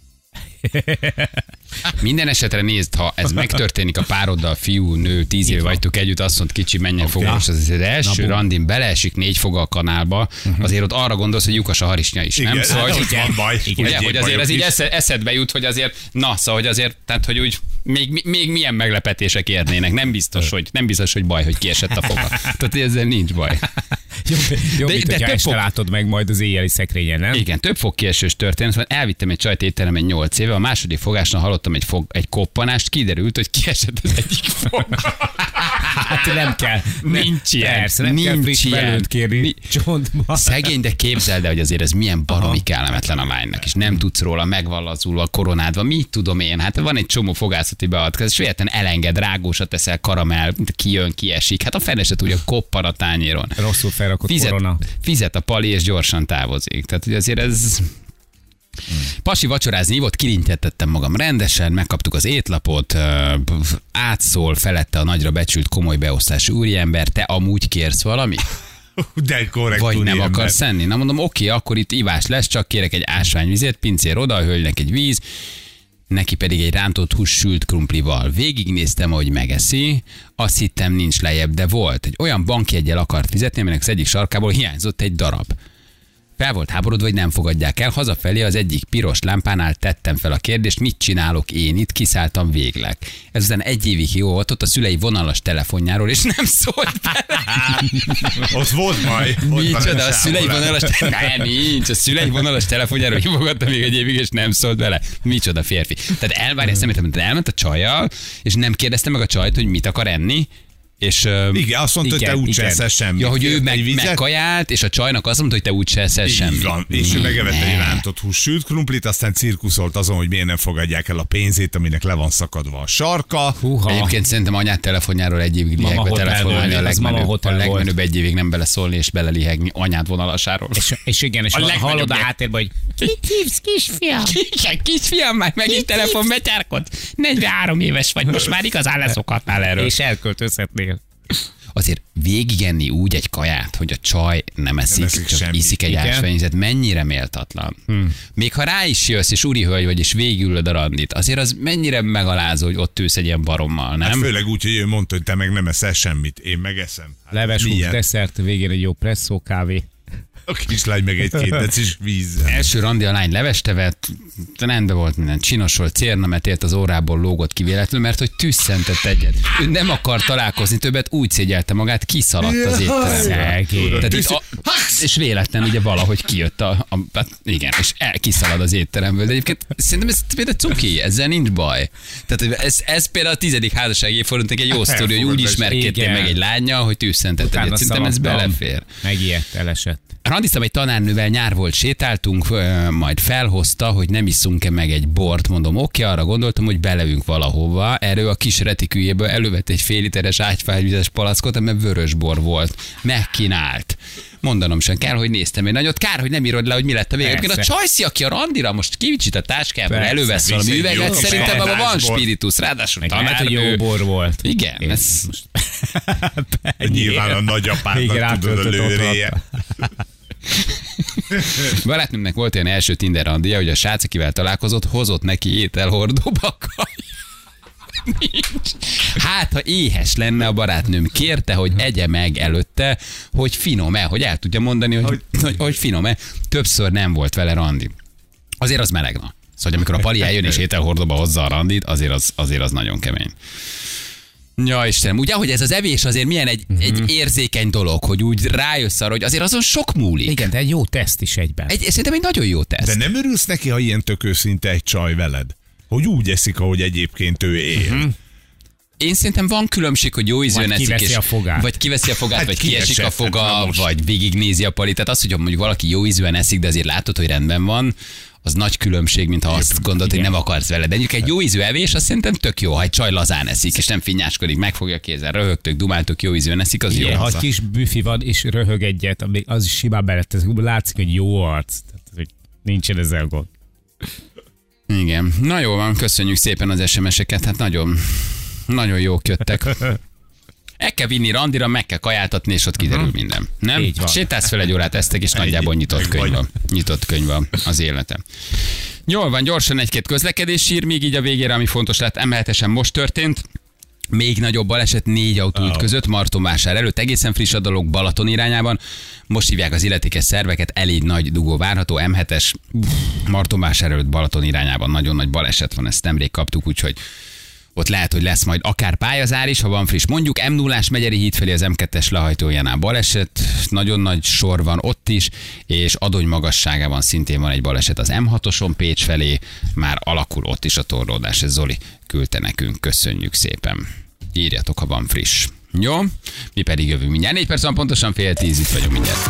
Minden esetre nézd, ha ez megtörténik a pároddal, fiú, nő, 10 éve vagytok együtt, azt mondta, kicsi, menjen fogos, az első randin beleesik 4 foga a kanálba, azért ott arra gondolsz, hogy lyukas a harisnya is, nem? Igen, szóval, van baj. Ugye, hogy azért ez így eszedbe jut, hogy azért, szóval, hogy azért, tehát, hogy úgy még milyen meglepetések érnének, nem biztos, hogy baj, hogy kiesett a foga. Tehát ezzel nincs baj. Jobb, mint hogyha este látod meg majd az éjjeli szekrényen, nem? Igen, több fogkiesős történet, szóval elvittem egy csajt étteremben 8 éve, a második fogásnál hallottam egy koppanást, kiderült, hogy kiesett az egyik fog. Hát nem kell. Nincs ilyen. Persze, nem kell friss belőtt kérni csontba. Szegény, de képzeld el, hogy azért ez milyen baromi kellemetlen a lánynak, és nem tudsz róla megvallazulva, koronádva, mit tudom én, hát van egy csomó fogászati beavatkozás, és véletlenül elenged, rágósat teszel, karamell, kijön, kiesik, hát a fene se tudja, koppan a tányéron. Rosszul felrakott korona. Fizet a Pali, és gyorsan távozik. Tehát, hogy azért ez... Pasi vacsorázni hívott, kirintettettem magam rendesen, megkaptuk az étlapot, átszól felette a nagyra becsült komoly beosztású úriember, te amúgy kérsz valamit? De korrekt. Vagy nem akarsz enni? Na mondom, oké, akkor itt ivás lesz, csak kérek egy ásványvizet, pincér oda, a hölgynek egy víz, neki pedig egy rántott hús sült krumplival. Végignéztem, hogy megeszi, azt hittem nincs lejjebb, de volt. Egy olyan bankjeggyel akart fizetni, aminek az egyik sarkából hiányzott egy darab. Fel volt háborodva, hogy nem fogadják el. Hazafelé az egyik piros lámpánál tettem fel a kérdést, mit csinálok én itt, kiszálltam végleg. Ezután 1 évig jó volt ott a szülei vonalas telefonjáról, és nem szólt bele. Ott volt baj. Micsoda, a szülei vonalas nem, nincs. A szülei vonalas telefonjáról hívogatta még 1 évig, és nem szólt bele. Micsoda férfi. Tehát elvárja szemét, elment a csajjal, és nem kérdezte meg a csajt, hogy mit akar enni. És, igen, azt mondta, hogy te úgyse eszel semmit. Ja, hogy ő megkajált, és a csajnak azt mondta, hogy te úgyse eszel semmit. Van. És ő megevett egy rántott hússült krumplit, aztán cirkuszolt azon, hogy miért nem fogadják el a pénzét, aminek le van szakadva a sarka. Egyébként szerintem anyát telefonjáról 1 évig lihegve telefonálni a legmenőbb 1 évig nem beleszólni és belelihegni anyát vonalasáról. És igen, és hallod a háttérben, hogy mit hívsz, kisfiam? Kisfiam, már megint telefonbetyárkod? 43 éves vagy, most már igazán leszokhatnál erről. És elköltözhetnél. Azért végigenni úgy egy kaját, hogy a csaj nem eszik csak semmi. Iszik egy ásványvizet, mennyire méltatlan. Még ha rá is jössz, és úri hölgy vagy, és végigülöd a randit, azért az mennyire megalázó, hogy ott ülsz egy ilyen barommal, nem? Hát főleg úgy, hogy ő mondta, hogy te meg nem eszel semmit, én megeszem. Hát leves hús, desszert, végén egy jó presszó kávé. A kislány meg 1-2 decis vízzel. Első randi a lány levest evett, rendben volt minden, csinos volt, cérnamet ért az órából, lógott ki véletlenül, mert hogy tüsszentett egyet. Ő nem akar találkozni többet, úgy szégyelte magát, kiszaladt az étteremből. És véletlen ugye valahogy kijött igen, és kiszalad az étteremből. De egyébként szerintem ez például cuki, ezzel nincs baj. Tehát ez például a 10. házassági évfordulónak egy jó sztori, hogy úgy ismerkedtél meg egy lánnyal, hogy tüsszentett egyet. Szerintem ez belefér. Megijedt, elesett. Randiztam egy tanárnővel, nyár volt, sétáltunk, majd felhozta, hogy nem isszunk-e meg egy bort. Mondom, oké, arra gondoltam, hogy belevünk valahova. Erről a kis retikűjéből elővett egy fél literes ágyfányvizes palackot, amely vörös bor volt. Megkínált. Mondanom sem kell, hogy néztem egy nagyot. Kár, hogy nem írod le, hogy mi lett a vége. A csajszi, aki a randira most kivicsit a táskából, elővesz valami üveget, szerintem abban van spiritus. Ráadásul tanárnő. Jó bor volt. Igen. Ez... Nyilván a nagyapádnak tudod a lőréje. Barátnőmnek volt olyan első Tinder randia, hogy a srác, akivel találkozott, hozott neki ételhordóba nincs. Hát, ha éhes lenne a barátnőm, kérte, hogy egye meg előtte, hogy finom-e, hogy el tudja mondani, hogy finom-e. Többször nem volt vele randi. Azért az meleg, na. Szóval, amikor a pali eljön és ételhordóba hozza a randit, azért az nagyon kemény. Ja, Istenem, ugye, hogy ez az evés azért milyen egy érzékeny dolog, hogy úgy rájössz arra, hogy azért azon sok múlik. Igen, de egy jó teszt is egyben. Szerintem egy nagyon jó teszt. De nem örülsz neki, ha ilyen tök őszinte egy csaj veled? Hogy úgy eszik, ahogy egyébként ő él. Én szerintem van különbség, hogy jó ízűen eszik, vagy kiveszi a fogát, vagy kiesik a foga, vagy végignézi a palit. Tehát az, hogy mondjuk valaki jó ízűen eszik, de azért látod, hogy rendben van, az nagy különbség, mint ha azt gondolod, hogy nem akarsz vele. De mondjuk egy jó ízű evés, azt szerintem tök jó, ha egy csaj lazán eszik, és nem finnyáskodik, megfogja kézzel, röhögtök, dumáltok, jó ízűen eszik, az jó. Ha kis büfi van, és röhög egyet, az is simán belett, látszik, hogy jó arc. Tehát, hogy nincsen ezzel gond. Igen. Na jó van, köszönjük szépen az SMS-eket, hát nagyon jók jöttek. El kell vinni randira, meg kell kajáltatni, és ott kiderül minden. Nem? Sétálsz fel 1 órát, eztek, és nagyjából nyitott könyv az életem. Jól van, gyorsan 1-2 közlekedés ír, még így a végére, ami fontos lett, emelhetesen most történt. Még nagyobb baleset 4 autóút között, Martonvásár előtt, egészen friss a dolog, Balaton irányában. Most hívják az illetékes szerveket, elég nagy dugó várható, M7-es, Martonvásár előtt, Balaton irányában nagyon nagy baleset van, ezt nemrég kaptuk, úgyhogy ott lehet, hogy lesz majd akár pályazár is, ha van friss. Mondjuk M0-ás Megyeri híd felé az M2-es lehajtójánál baleset, nagyon nagy sor van ott is, és Adony magasságában szintén van egy baleset az M6-oson Pécs felé, már alakul ott is a torlódás, ez Zoli küldte nekünk, köszönjük szépen. Írjatok, ha van friss. Jó? Mi pedig jövünk mindjárt. 4 perc van, pontosan 9:30, itt vagyunk mindjárt.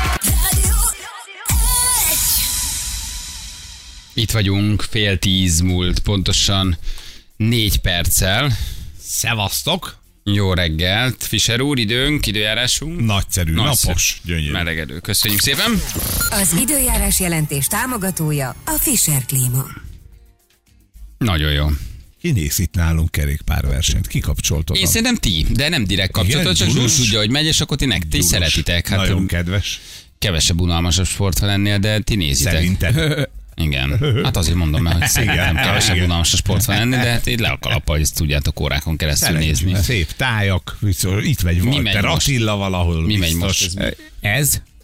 Itt vagyunk, 9:30 múlt, pontosan 4 perccel. Szevasztok! Jó reggelt. Fischer úr, időjárásunk. Nagyszerű, napos, gyönyörű. Melegedő. Köszönjük szépen. Az időjárás jelentés támogatója a Fischer Klíma. Nagyon jó. Ki néz itt nálunk kerékpárversenyt? Kikapcsoltad? Én szerintem ti, de nem direkt kapcsolatod, csak Zsuzs tudja, hogy megy, és akkor ti szeretitek. Hát nagyon kedves. Kevesebb unalmasabb sport, ha lennél, de ti nézitek. Szerinted? Igen. Hát azért mondom, mert kevesebb unalmas a sport van enni, de hát így le a kalappal, hogy ezt tudjátok órákon keresztül nézni. Szép tájak, itt megy Walter Attila valahol. Mi megy most? Ez?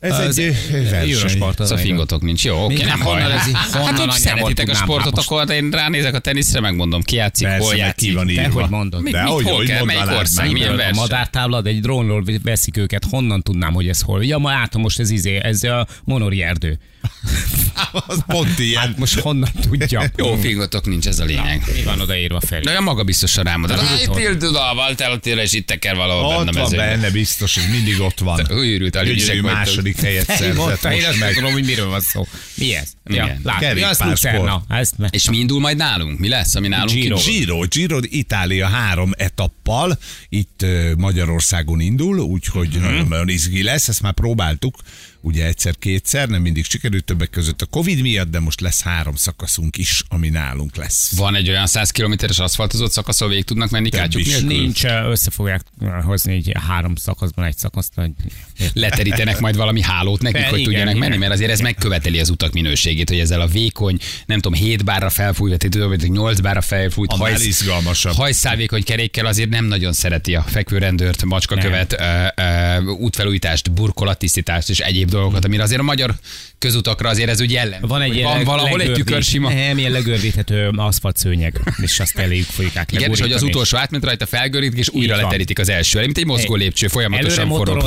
Ez egy verseny. Szóval fingotok nincs. Jó, oké, nem baj. Hát, hogy szeretitek a sportot, akkor én ránézek a teniszre, megmondom, ki játszik, hol játszik. Te hogy mondod? Hol kell, melyik ország, milyen verseny? A madártáblad egy drónról veszik őket, honnan tudnám, hogy ez hol? Ja, ma átom most ez a Monori erdő. Az pont ilyen. Hát most honnan tudja? Jó, fingotok nincs, ez a lényeg. Mi van odaírva felé? De maga biztosan rámutat. A Valtelotére is itt teker valahol benne mezőn. Ott van benne biztos, hogy mindig ott van. Őrült, Gyönyörű második helyet szerzett most meg. Tudom, hogy miről van szó. Mi ez? Kerékpársport. És mi indul majd nálunk? Mi lesz, ami nálunk? Giro Itália 3 etappal. Itt Magyarországon indul, úgyhogy nagyon izgi lesz. Ezt már próbáltuk. Ugye egyszer-kétszer, nem mindig sikerült, többek között a Covid miatt, de most lesz 3 szakaszunk is, ami nálunk lesz. Van egy olyan 100 kilométeres aszfaltozott szakasz, ahol végig tudnak menni kátyuk nélkül? Nincs, össze fogják hozni egy 3 szakaszban egy szakaszt. Leterítenek majd valami hálót nekik, hogy tudjanak menni, mert azért ez megköveteli az utak minőségét, hogy ezzel a vékony, nem tudom, 7 bárra felfújt, vagy 8 bárra felfújt, hajszálvékony kerékkel azért nem nagyon szereti a fekvőrendőrt, macskakövet, útfelújítást, burkolattisztítást és egyéb dolgokat, amire azért a magyar közutakra azért ez úgy jellemző. Van valahol egy tükörsima. Nem, ilyen legördíthető aszfaltszőnyeg, és azt eléjük folyikák. Igen, és hogy az utolsó átment rajta felgörítik, és újra leterítik az elsőre, mint egy mozgó lépcső, folyamatosan forog.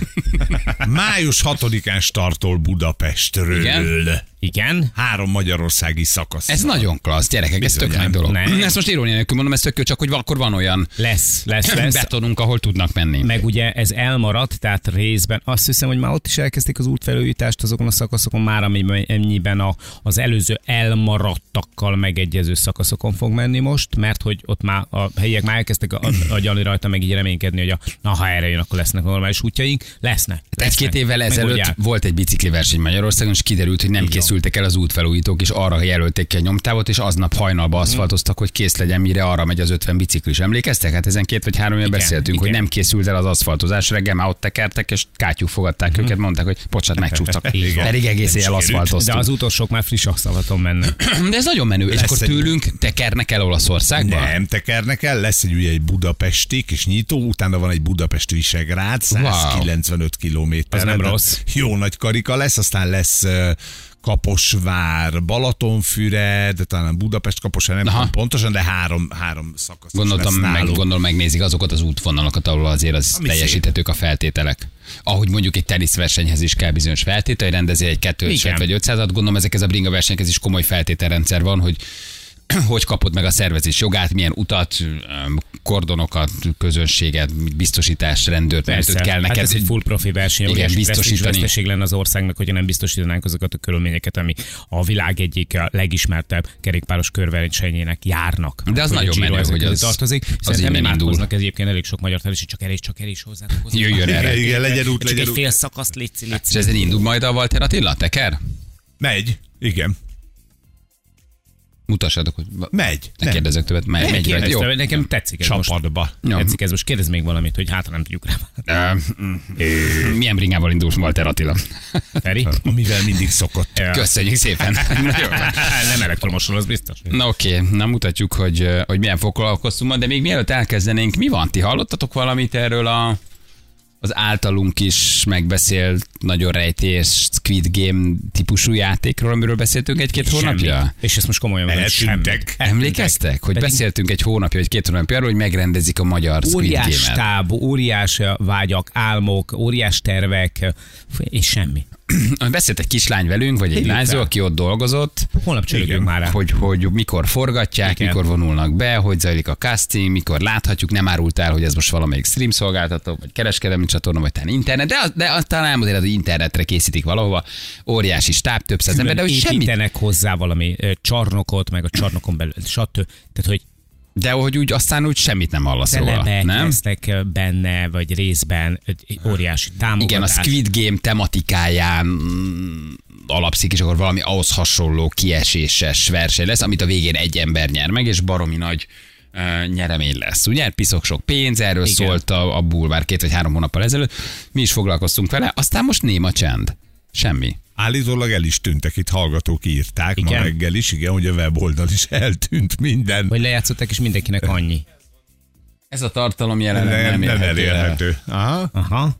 Május 6-án startol Budapestről. Igen? 3 magyarországi szakasz. Ez nagyon klassz, gyerekek, ez tök nagy dolog. Ezt most irónia nélkül mondom, ez tök jó, csak hogy akkor van olyan lesz. betonunk, ahol tudnak menni. Meg ugye ez elmaradt, tehát részben azt hiszem, hogy már ott is elkezdték az útfelújítást azokon a szakaszokon, már amennyiben az előző elmaradtakkal megegyező szakaszokon fog menni most, mert hogy ott már a helyiek már elkezdtek agyalni rajta, meg így reménykedni, hogy ha erre jön, akkor lesznek normális útjaink. Lesznek. 1-2 évvel ezelőtt volt egy bicikliverseny Magyarországon, és kiderült, hogy nem készültek el az útfelújítók, és arra jelölték ki a nyomtávot, és aznap hajnalba aszfaltoztak, hogy kész legyen, mire arra megy az 50 biciklis. Emlékeztek? Hát ezen 2 vagy 3 éve beszéltünk, hogy nem készült el az aszfaltozás, reggel már ott tekertek, és kátyúk fogadták őket, mondták, hogy bocsánat, megcsúsztak. Pedig egész éjjel aszfaltoztunk. De az utolsók már friss aszfalton mennek. De ez nagyon menő. És akkor tőlünk tekernek el Olaszországba? Nem tekernek el, lesz egy budapesti kis nyitó, utána van egy Budapest-Visegrád, 195 kilométer. Az nem rossz. Jó nagy karika lesz, aztán lesz Kaposvár, Balatonfüred, talán Budapest, Kaposvár, nem tudom pontosan, de három szakasz. Gondolom megnézik azokat az útvonalakat, ahol azért az teljesíthetők a feltételek. Ahogy mondjuk egy teniszversenyhez is kell bizonyos feltétel, hogy rendezi egy 200 vagy 500-at, gondolom ezekhez a bringa versenyhez is komoly feltételrendszer van, hogy kapod meg a szervezés jogát, milyen utat, kordonokat, közönséget, biztosítás, rendőrt, mentőt kell neked. Hát ez egy full profi verseny, igen, biztosítani. Veszteség lenne az országnak, hogyha nem biztosítanánk azokat a körülményeket, ami a világ egyik legismertebb kerékpáros körversenyének járnak. De az nagyon menő, hogy az tartozik. Szerintem imádkoznak egyébként elég sok magyar és csak erős hozzá. Jöjjön erre. Igen, legyen út, legyen út. Egy fél szakaszt létszik. És ezen indul majd a Walter Attila, teker? Megy, igen. Mutassátok, hogy megy. Ne kérdezek többet, megy rajta. Jó. Nekem tetszik ez Csapadba. Most. Tetszik ez most. Kérdezz még valamit, hogy hátra nem tudjuk rá. Milyen bringával indulsz, Walter Attila? Feri? Amivel mindig szokott. Köszönjük szépen. Nem elektromosról, az biztos. Na oké, na mutatjuk, hogy milyen foglalkoztunk ma, de még mielőtt elkezdenénk, mi van? Ti hallottatok valamit erről az általunk is megbeszélt nagyon rejtélyes Squid Game típusú játékról, amiről beszéltünk 1-2 hónapja? És ezt most komolyan mondom, eltűntek. Emlékeztek, hogy beszéltünk 1 hónapja, vagy 2 hónapja arról, hogy megrendezik a magyar Squid Game-et. Óriás táb, óriás vágyak, álmok, óriás tervek, és semmi. Beszélt egy kislány velünk, vagy egy lányzó, aki ott dolgozott. Holnap csörögünk már rá. Hogy mikor forgatják, igen, mikor vonulnak be, hogy zajlik a casting, mikor láthatjuk, nem árult el, hogy ez most valamelyik stream szolgáltató, vagy kereskedelmi csatorna, vagy talán internet, de talán elmondani, hogy internetre készítik valahova. Óriási stáb, több száz ember, de hogy építenek hozzá valami csarnokot, meg a csarnokon belül, stb. Tehát, hogy de hogy úgy aztán úgy semmit nem hallasz róla, nem? Lesznek benne, vagy részben óriási támogatás. Igen, a Squid Game tematikáján alapszik, és akkor valami ahhoz hasonló kieséses verseny lesz, amit a végén egy ember nyer meg, és baromi nagy nyeremény lesz. Ugye? Piszok sok pénz, erről igen, szólt a bulvár 2 vagy 3 hónappal ezelőtt. Mi is foglalkoztunk vele, aztán most néma csend. Semmi. Állítólag el is tűntek, itt hallgatók írták igen, ma reggel is, igen, hogy a weboldal is eltűnt minden. Hogy lejátszották, és mindenkinek annyi. Ez a tartalom jelenet nem elérhető. Aha.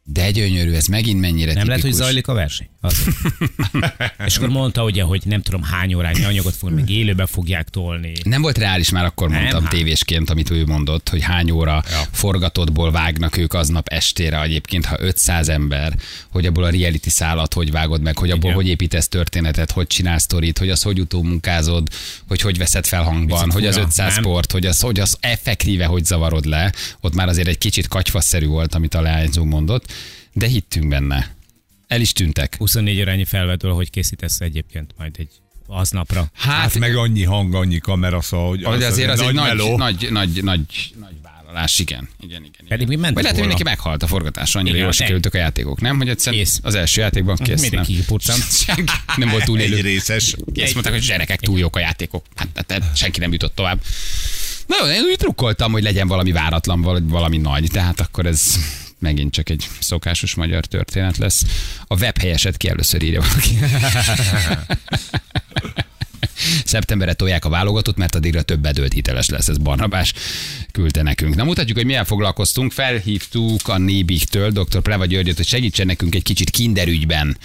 De gyönyörű, ez megint mennyire nem tipikus. lehet, hogy zajlik a verseny? És akkor mondta ugye, hogy nem tudom hány órányi anyagot fog, meg élőbe fogják tolni. Nem volt reális, már akkor mondtam tévésként, amit ő mondott, hogy hány óra forgatottból vágnak ők aznap estére egyébként, ha 500 ember, hogy abból a reality szálat hogy vágod meg, hogy abból hogy építesz történetet, hogy csinálsz sztorit, hogy az hogy utómunkázod, hogy veszed fel hangban, hogy az 500 sport, hogy az effektíve hogy zavarod le. Ott már azért egy kicsit katyfasszerű volt, amit a leányzó mondott, de hittünk benne. El is tűntek. 24 órányi felvétel, hogy készítesz egyébként majd egy aznapra. Hát meg annyi hang, annyi kamera, szóval, hogy azért az egy nagy vállalás, igen. Pedig mi ment? Vagy lehet, hogy mindenki meghalt a forgatáson, annyira jól sikerültek a játékok, nem? Hogy egyszerűen az első játékban kész. Mindenki kipurcam. Nem volt túlélő. Egy részes. Ezt mondták, hogy gyerekek, túl jók a játékok. Hát senki nem jutott tovább. Na jó, én úgy trukkoltam, hogy legyen valami váratlan, valami nagy, tehát akkor ez megint csak egy szokásos magyar történet lesz. A webhelyeset ki először írja valaki. Szeptemberre tolják a válogatót, mert addigra több bedölt hiteles lesz, ez Barnabás küldte nekünk. Na mutatjuk, hogy milyen foglalkoztunk. Felhívtuk a Nébig-től dr. Pleva Györgyöt, hogy segítsen nekünk egy kicsit kinderügyben,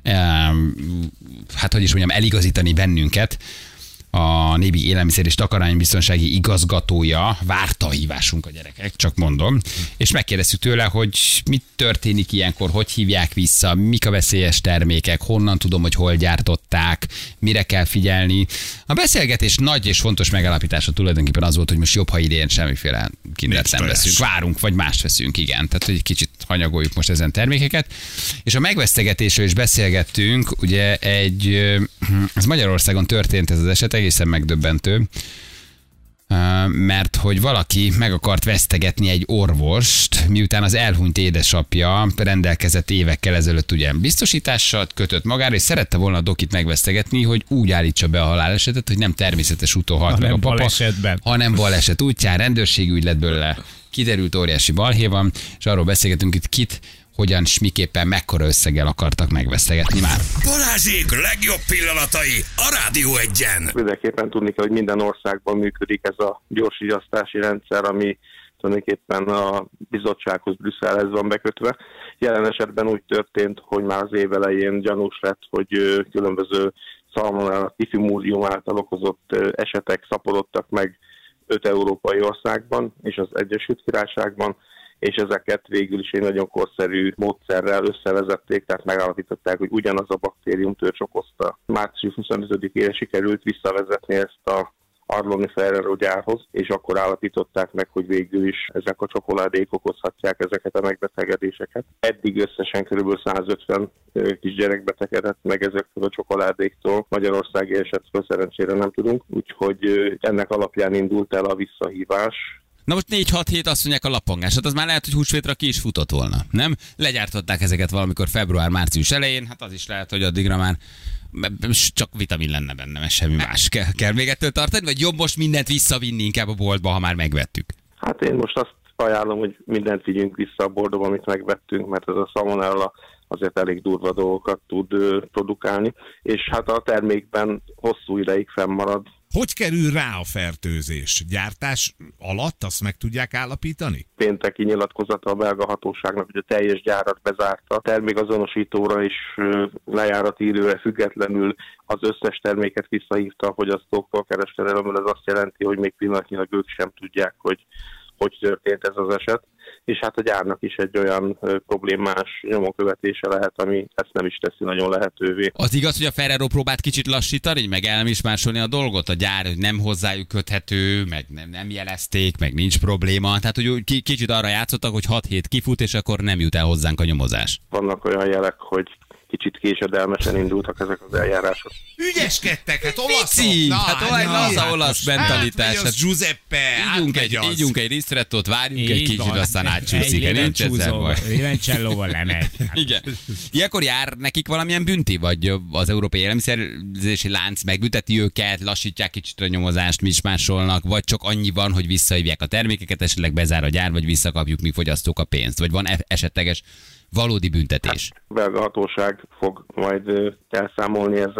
hát hogy is mondjam, eligazítani bennünket. A Nébig élelmiszer és takarmánybiztonsági igazgatója várta a hívásunk, a gyerekek, csak mondom, és megkérdeztük tőle, hogy mit történik ilyenkor, hogy hívják vissza, mik a veszélyes termékek, honnan tudom, hogy hol gyártották, mire kell figyelni. A beszélgetés nagy és fontos megállapítása tulajdonképpen az volt, hogy most jobb, ha idén semmiféle kindert nem veszünk, várunk, vagy mást veszünk, igen. Tehát, hogy egy kicsit hanyagoljuk most ezen termékeket. És a megvesztegetésről is beszélgettünk, ugye ez Magyarországon történt ez az eset, egészen megdöbbentő, mert hogy valaki meg akart vesztegetni egy orvost, miután az elhunyt édesapja rendelkezett évekkel ezelőtt ugye biztosítással kötött magára, és szerette volna a dokit megvesztegetni, hogy úgy állítsa be a halálesetet, hogy nem természetes úton halt meg a papa, balesetben. hanem baleset útján, rendőrségi ügy lett belőle, kiderült, óriási balhé van, és arról beszélgetünk itt hogyan s miképpen mekkora összeggel akartak megvesztegetni már. Balázsék legjobb pillanatai a Rádió Egyen. Mindenképpen tudni kell, hogy minden országban működik ez a gyorsígyasztási rendszer, ami tulajdonképpen a bizottsághoz, Brüsszelhez van bekötve. Jelen esetben úgy történt, hogy már az év elején gyanús lett, hogy különböző szalmonella tifimúrium által okozott esetek szaporodtak meg 5 európai országban és az Egyesült Királyságban, és ezeket végül is egy nagyon korszerű módszerrel összevezették, tehát megállapították, hogy ugyanaz a baktériumtörzs okozta. Március 25-ére sikerült visszavezetni ezt a Arloni Ferrero gyárhoz, és akkor állapították meg, hogy végül is ezek a csokoládék okozhatják ezeket a megbetegedéseket. Eddig összesen kb. 150 kisgyerek betegedett meg ezektől a csokoládéktól. Magyarországi esetről szerencsére nem tudunk, úgyhogy ennek alapján indult el a visszahívás. Na most 4-6 hét azt mondják a lapangásat, az már lehet, hogy húsvétra ki is futott volna, nem? Legyártották ezeket valamikor február-március elején, hát az is lehet, hogy addigra már csak vitamin lenne benne, mert semmi más. Kell még ettől tartani, vagy jobb most mindent visszavinni inkább a boltba, ha már megvettük? Hát én most azt ajánlom, hogy mindent vigyünk vissza a boltba, amit megvettünk, mert ez a salmonella azért elég durva dolgokat tud produkálni, és hát a termékben hosszú ideig fennmarad. Hogy kerül rá a fertőzés? Gyártás alatt azt meg tudják állapítani? Pénteki nyilatkozata a belga hatóságnak, hogy a teljes gyárat bezárta. A termékazonosítóra és lejárati időre függetlenül az összes terméket visszahívta a fogyasztóktól, kereskedelemről. Ez azt jelenti, hogy még pillanatnyilag ők sem tudják, hogy történt ez az eset. És hát a gyárnak is egy olyan problémás nyomonkövetése lehet, ami ezt nem is teszi nagyon lehetővé. Az igaz, hogy a Ferrero próbált kicsit lassítani, meg elmismásolni a dolgot? A gyár, hogy nem hozzájuk köthető, meg nem jelezték, meg nincs probléma. Tehát, hogy kicsit arra játszottak, hogy 6 hét kifut, és akkor nem jut el hozzánk a nyomozás. Vannak olyan jelek, hogy kicsit késedelmesen indultak ezek az eljárások. Ügyeskedtek, hát olaszok! Hát olyan laza olasz mentalitás. Hát, Giuseppe, ígyunk egy ristrettót, várjunk egy kicsit, aztán átcsúszik. Nincs ezzel baj. Limoncelloval lemegy. Igen. Ilyenkor jár nekik valamilyen bünti, vagy az Európai Élelmiszerzési Lánc megbünteti őket, lassítják kicsit a nyomozást, mismásolnak, vagy csak annyi van, hogy visszahívják a termékeket, esetleg bezár a gyár, vagy visszakapjuk mi fogyasztók a pénzt, vagy van esetleges valódi büntetés? Hát, belga hatóság fog majd elszámolni ezzel.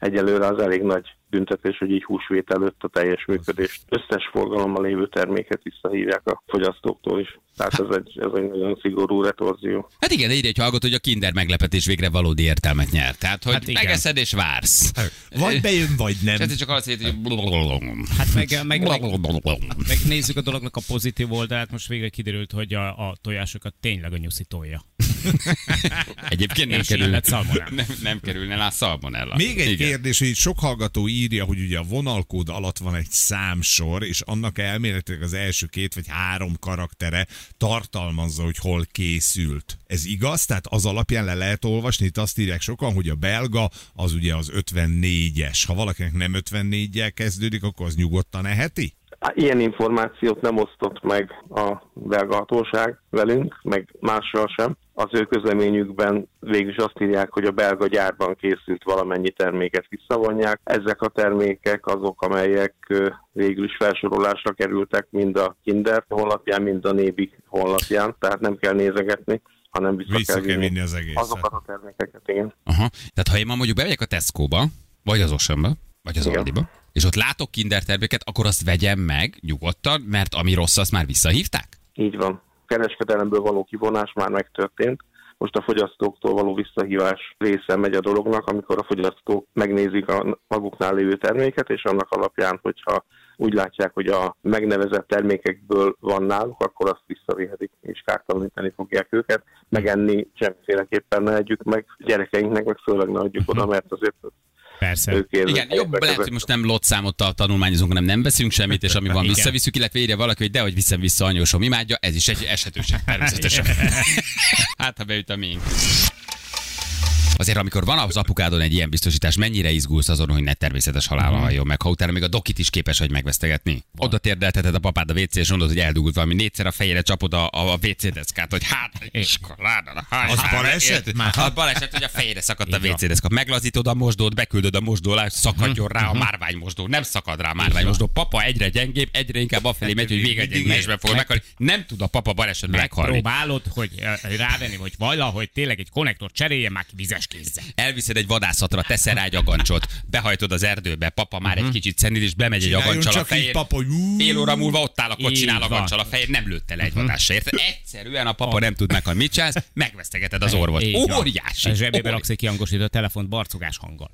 egyelőre az elég nagy büntetés, hogy így húsvét előtt a teljes működést, összes forgalommal lévő terméket visszahívják a fogyasztóktól is. Tehát ez egy nagyon szigorú retorzió. Hát igen, de írja egy hallgató, hogy a Kinder meglepetés végre valódi értelmet nyert. Tehát, hogy hát megeszed és vársz. Vagy bejön, vagy nem. És csak azt mondja, hogy... Hát meg nézzük a dolognak a pozitív oldalát, most végre kiderült, hogy a tojásokat tényleg a nyuszi tolja. Egyébként nem kerülne rá szalmonella. Még egy kérdés, hogy sok hallgató írja, hogy ugye a vonalkód alatt van egy számsor, és annak elméletileg az első 2 vagy 3 karaktere tartalmazza, hogy hol készült. Ez igaz? Tehát az alapján le lehet olvasni? Itt azt írják sokan, hogy a belga az ugye az 54-es. Ha valakinek nem 54-jel kezdődik, akkor az nyugodtan eheti? Ilyen információt nem osztott meg a belga hatóság velünk, meg mással sem. Az ő közleményükben végül is azt írják, hogy a belga gyárban készült valamennyi terméket visszavonják. Ezek a termékek azok, amelyek végül is felsorolásra kerültek mind a Kinder honlapján, mind a Nébik honlapján, tehát nem kell nézegetni, hanem vissza kell vinni az egészet. Azokat a termékeket, igen. Aha. Tehát ha én ma mondjuk bemegyek a Tesco-ba, vagy az Auchanba, vagy az Aldiba, és ott látok Kinder terméket, akkor azt vegyem meg nyugodtan, mert ami rossz, azt már visszahívták? Így van. Kereskedelemből való kivonás már megtörtént. Most a fogyasztóktól való visszahívás része megy a dolognak, amikor a fogyasztók megnézik a maguknál lévő terméket, és annak alapján, hogyha úgy látják, hogy a megnevezett termékekből van náluk, akkor azt visszavihetik, és kártalanítani fogják őket. Megenni semmiféleképpen ne adjuk meg gyerekeinknek, meg főleg ne adjuk oda, mert azért persze. Igen, jobb lehet, hogy most nem lotszámot tanulmányozunk, hanem nem veszünk semmit, és ami van visszaviszük, illetve írja valaki, hogy dehogy viszem vissza anyósom imádja, ez is egy esetőség természetesen. Hát, ha beüt a miénk. Azért, amikor van az apukádon egy ilyen biztosítás, mennyire izgulsz azon, hogy ne természetes halálra halljon meg, ha utána még a dokit is képes vagy megvesztegetni. Oda térdelteted a papád a WC, és mondod, hogy eldugult valami, 4-szer a fejére csapod a WC deszkát, hogy hát, iskoláda, az baleset? Az baleset, hogy a fejére szakadt a WC deszka. Meglazítod a mosdót, beküldöd a mosdó alá, szakadjon rá a márványmosdó. Nem szakad rá a márványmosdó. Papa egyre gyengébb, egyre inkább afelé megy, hogy végegyengésben fog meghalni. Nem tudom papa balesetben meghalni. Próbálod, hogy rávenni, hogy valahogy tényleg egy konnektor cseréljen már ki vizes kézzel. Elviszed egy vadászatra, teszel rá egy agancsot, behajtod az erdőbe, papa már egy kicsit szenid, és bemegy egy agancsal a fején. Fél óra múlva ott áll a kocsinál agancsal a fején, nem lőtte le egy vadásra, érted? Egyszerűen a papa nem tud meghalni. Mit csinálsz? Megvesztegeted az orvot. Óriási. A zsebébe raksz egy kihangosító telefont barcogás hanggal.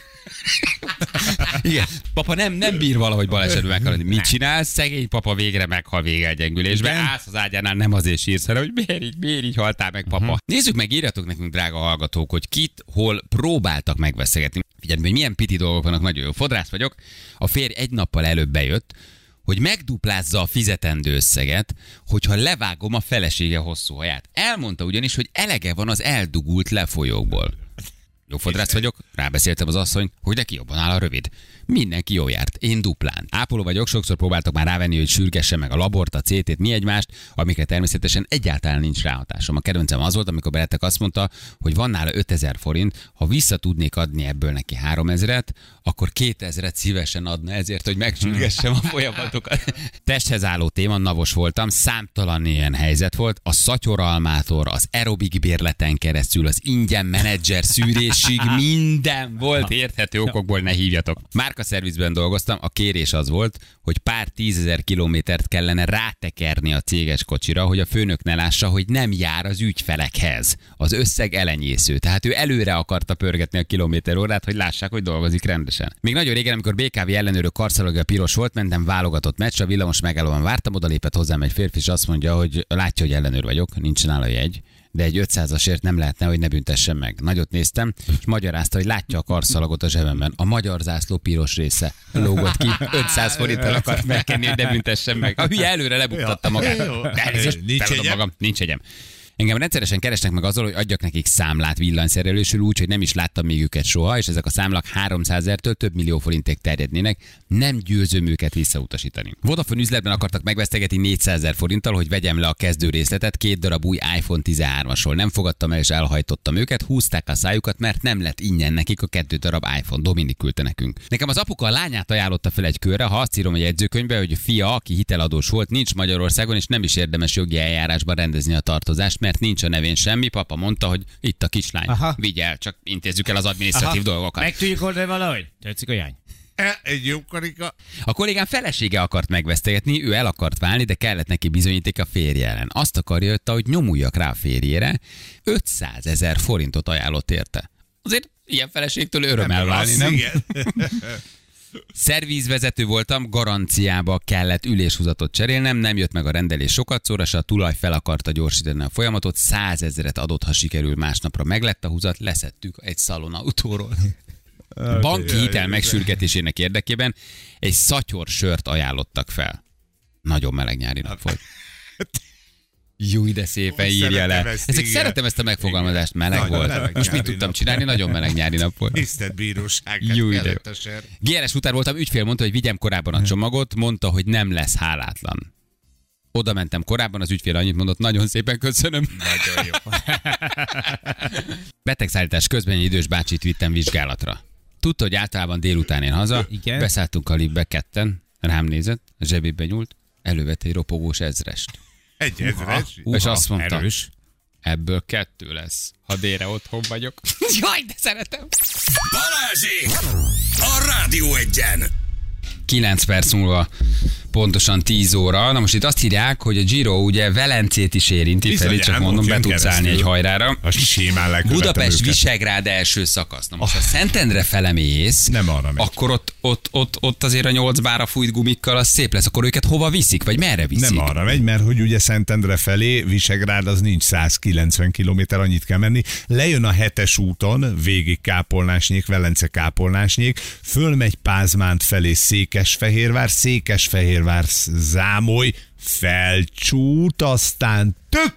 Igen. Papa nem bír valahogy balesetben meghalni. Mit csinálsz? Szegény papa végre meghal végelgyengülésbe. Állsz az ágyánál, nem azért sírsz, hanem hogy miért így haltál meg, papa. Nézzük meg, írjatok nekünk, drága hallgatók, hogy kit, hol próbáltak megvesztegetni. Figyelj, hogy milyen piti dolgok vannak, nagyon jó. Fodrász vagyok. A férj egy nappal előbb bejött, hogy megduplázza a fizetendő összeget, hogyha levágom a felesége hosszú haját. Elmondta ugyanis, hogy elege van az eldugult lefolyókból. Jó fodrász vagyok, rábeszéltem az asszonyt, hogy neki jobban áll a rövid. Mindenki jó járt, én duplán. Ápoló vagyok, sokszor próbáltak már rávenni, hogy sürgesse meg a labort, a CT-t, mi egymást, amikre természetesen egyáltalán nincs ráhatásom. A kedvencem az volt, amikor belettek azt mondta, hogy van nála 5000 forint, ha vissza tudnék adni ebből neki 3000-et, akkor 2000-et szívesen adna ezért, hogy megsürgessem a folyamatokat. Testhez álló téma, navos voltam, számtalan ilyen helyzet volt, a szatyoralmától, az aerobik bérleten keresztül, az ingyen menedzser szűrésig minden volt, érthető okokból ne hívjatok. Márkaszervizben dolgoztam, a kérés az volt, hogy pár 10 000 kilométert kellene rátekerni a céges kocsira, hogy a főnök ne lássa, hogy nem jár az ügyfelekhez. Az összeg elenyésző. Tehát ő előre akarta pörgetni a kilométerórát, hogy lássák, hogy dolgozik rendesen. Még nagyon régen, amikor BKV ellenőrök karszalaga piros volt, mentem válogatott meccsre, villamos megállóan vártam, odalépett hozzám egy férfi, és azt mondja, hogy látja, hogy ellenőr vagyok, nincs nála jegy, de egy 500-asért nem lehetne, hogy ne büntessen meg. Nagyot néztem, és magyarázta, hogy látja a karszalagot a zsebemben. A magyar zászló piros része lógott ki. 500 forinttal akart megkenni, hogy ne büntessen meg. A hülye előre lebuktatta magát. De elnézést, feladom magam, nincs egyem. Engem rendszeresen keresnek meg azzal, hogy adjak nekik számlát villanyszerelésről úgy, hogy nem is láttam még őket soha, és ezek a számlák 300 000-től több millió forintig terjednének, nem győzöm őket visszautasítani. Vodafone üzletben akartak megvesztegetni 400 000 forinttal, hogy vegyem le a kezdő részletet 2 darab új iPhone 13-asról. Nem fogadtam el és elhajtottam őket, húzták a szájukat, mert nem lett ingyen nekik a 2 darab iPhone. Dominik küldte nekünk. Nekem az apuka a lányát ajánlotta fel egy körre, ha azt írom a jegyzőkönyvbe, hogy fia, aki hiteladós volt, nincs Magyarországon, és nem is érdemes jogi eljárásban rendezni a tartozást, mert nincs a nevén semmi. Papa mondta, hogy itt a kislány. Aha. Vigy el, csak intézzük el az adminisztratív dolgokat. Meg tudjuk oldani valahogy? Tetszik a jány? Egy jó karika. A kollégám felesége akart megvesztegetni, ő el akart válni, de kellett neki bizonyíték a férje ellen. Azt akarja, hogy nyomuljak rá a férjére, 500 000 forintot ajánlott érte. Azért ilyen feleségtől öröm elválni, nem? Szervízvezető voltam, garanciába kellett üléshúzatot cserélnem, nem jött meg a rendelés sokat szóra, se a tulaj fel akarta gyorsítani a folyamatot, 100 000 adott, ha sikerül, másnapra meglett a húzat, leszettük egy szalonautóról. Banki hitel megsürgetésének érdekében egy szatyor sört ajánlottak fel. Nagyon meleg nyári nap volt. Jó, de szépen írja le. Szeretem ezt a megfogalmazást, meleg volt. Most mit tudtam csinálni? Nagyon meleg nyári nap volt. Tisztelt bíróság. GRS után voltam, ügyfél mondta, hogy vigyem korábban a csomagot, mondta, hogy nem lesz hálátlan. Oda mentem korábban, az ügyfél annyit mondott, nagyon szépen köszönöm. Nagyon jó. Betegszállítás közben egy idős bácsit vittem vizsgálatra. Tudta, hogy általában délután én haza, igen? Beszálltunk a liftbe ketten, rám nézett, a zsebébe nyúlt, elővette egy ropogós ezrest. Egy ezres? És azt mondta, erős. Ebből 2 lesz, ha délre otthon vagyok. Jaj, de szeretem! Balázsék! A Rádió Egyen! 9 perc múlva pontosan 10 óra. Na most itt azt írják, hogy a Giro ugye Velencét is érinti, Feri, csak mondom, be tudsz állni egy hajrára. Budapest Visegrád első szakasz. Na most ha Szentendre fele mész, nem arra megy. Akkor ott azért a 8 bára fújt gumikkal az szép lesz. Akkor őket hova viszik, vagy merre viszik? Nem arra megy, mert hogy ugye Szentendre felé, Visegrád az nincs 190 km, annyit kell menni. Lejön a 7-es úton, végig Kápolnásnyék, Velence Kápolnásnyék, fölmegy Pázmánt felé Székesfehérvár, Székesfehérvár, Zámoly, Felcsút, aztán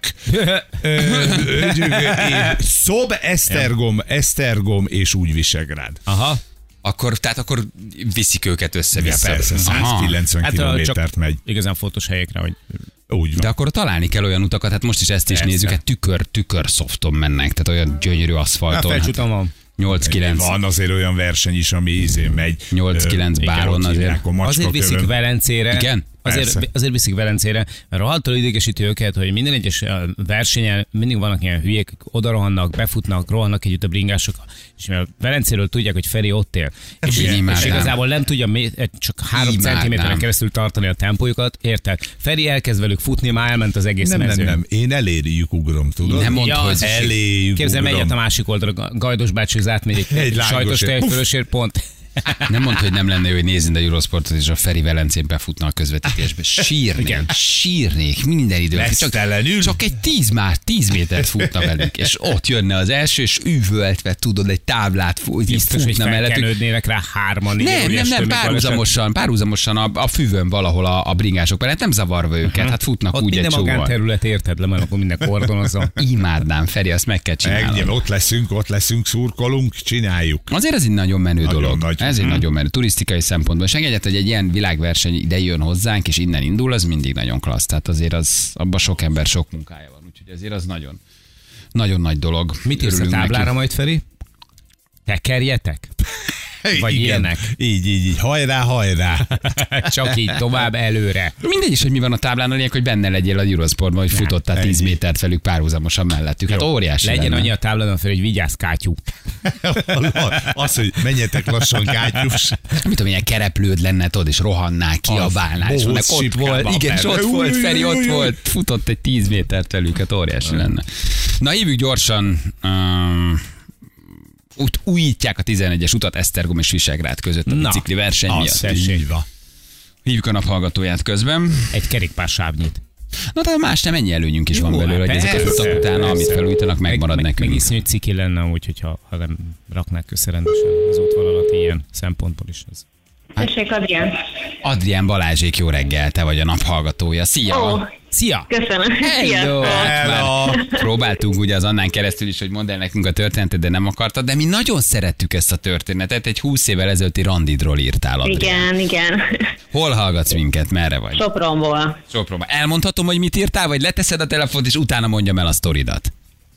Szob, Esztergom és úgy Visegrád. Aha. Akkor viszik őket össze-vissza. Ja, persze, 190 kilométert megy. Igazán fontos helyekre, hogy... Úgy van. De akkor találni kell olyan utakat, hát most is ezt is nézzük, hát tükör szofton mennek, tehát olyan gyönyörű aszfalton. Felcsúton van. 8-9. Van azért olyan verseny is, ami megy. 8-9 báron azért viszik Velencére. Igen? Azért viszik Velencére, mert rohadtul idegesíti őket, hogy minden egyes versenyen mindig vannak ilyen hülyék, oda rohannak, befutnak, rohannak együtt a bringások, és mivel Velencéről tudják, hogy Feri ott él. És igazából nem tudja csak 3 centiméteren keresztül tartani a tempójukat, érted? Feri elkezd velük futni, már elment az egész mezőn. Nem, én eléjük ugrom, tudod? Nem mondd, hogy eléjük képzelem, egyet a másik oldalra, Gajdos bácsi átmegy egy sajtos tejfölösért pont. Nem mondd, hogy nem lenne jó, hogy nézni a Eurosportot, és a Feri Velencén befutna a közvetítésbe. Sírnék minden időben. Csak egy 10 métert futna velük, és ott jönne az első, és üvöltve, tudod, egy táblát futna mellettük. Felkenődnének rá 3-an. Nem, párhuzamosan a füvön valahol a bringások mellett, nem zavarva őket, hát futnak úgy egy csóval. Ott minden magánterület, érted le, mert akkor minden kordonozza. Imádnám, Feri, azt meg kell csinálni. Ott leszünk, szurkolunk, csináljuk. Azért ez egy nagyon menő dolog. Ez egy nagyon menő turisztikai szempontból. És engedett, hogy egy ilyen világverseny ide jön hozzánk, és innen indul, az mindig nagyon klassz. Tehát azért abban sok ember, sok munkája van. Úgyhogy azért az nagyon, nagyon nagy dolog. Mit írsz a táblára neki majd, Feri? Tekerjetek? Vagy igen, ilyenek? Így. Hajrá. Csak így, tovább előre. Mindegy is, hogy mi van a táblán, a lényeg, hogy benne legyél a Eurosportban, hogy futottál 10 métert velük párhuzamosan mellettük. Hát óriási legyen lenne. annyi a táblán fel, hogy vigyázz, kátyú. Az, hogy menjetek lassan, kátyús. Mit tudom, ilyen kereplőd lenne, tudod, és rohannál, kiabálnál, és mondnak, ott volt, igen, és ott volt, Feri, ott volt, futott egy 10 métert velük, hát óriási lenne. Na, hívjuk gyorsan... újítják a 11-es utat Esztergom és Visegrád között a bicikli verseny miatt. Hívjuk a naphallgatóját közben. Egy kerékpársávnyit. Na, de más nem, ennyi előnyünk is van belőle, hogy ezek az utak utána, amit felújítanak, megmarad nekünk. Meg iszonyú ciki lenne, úgyhogy ha nem raknák össze rendesen az útvonalat ilyen szempontból is. Tessék, Adrián. Adrián Balázsék, jó reggel, te vagy a naphallgatója. Szia! Oh, szia! Köszönöm. Hello. Próbáltunk ugye az Annán keresztül is, hogy mondd el nekünk a történetet, de nem akartad, de mi nagyon szerettük ezt a történetet. Egy 20 évvel ezelőtti randidról írtál, Adrián. Igen. Hol hallgatsz minket? Merre vagy? Sopronból. Elmondhatom, hogy mit írtál, vagy leteszed a telefont, és utána mondjam el a sztoridat?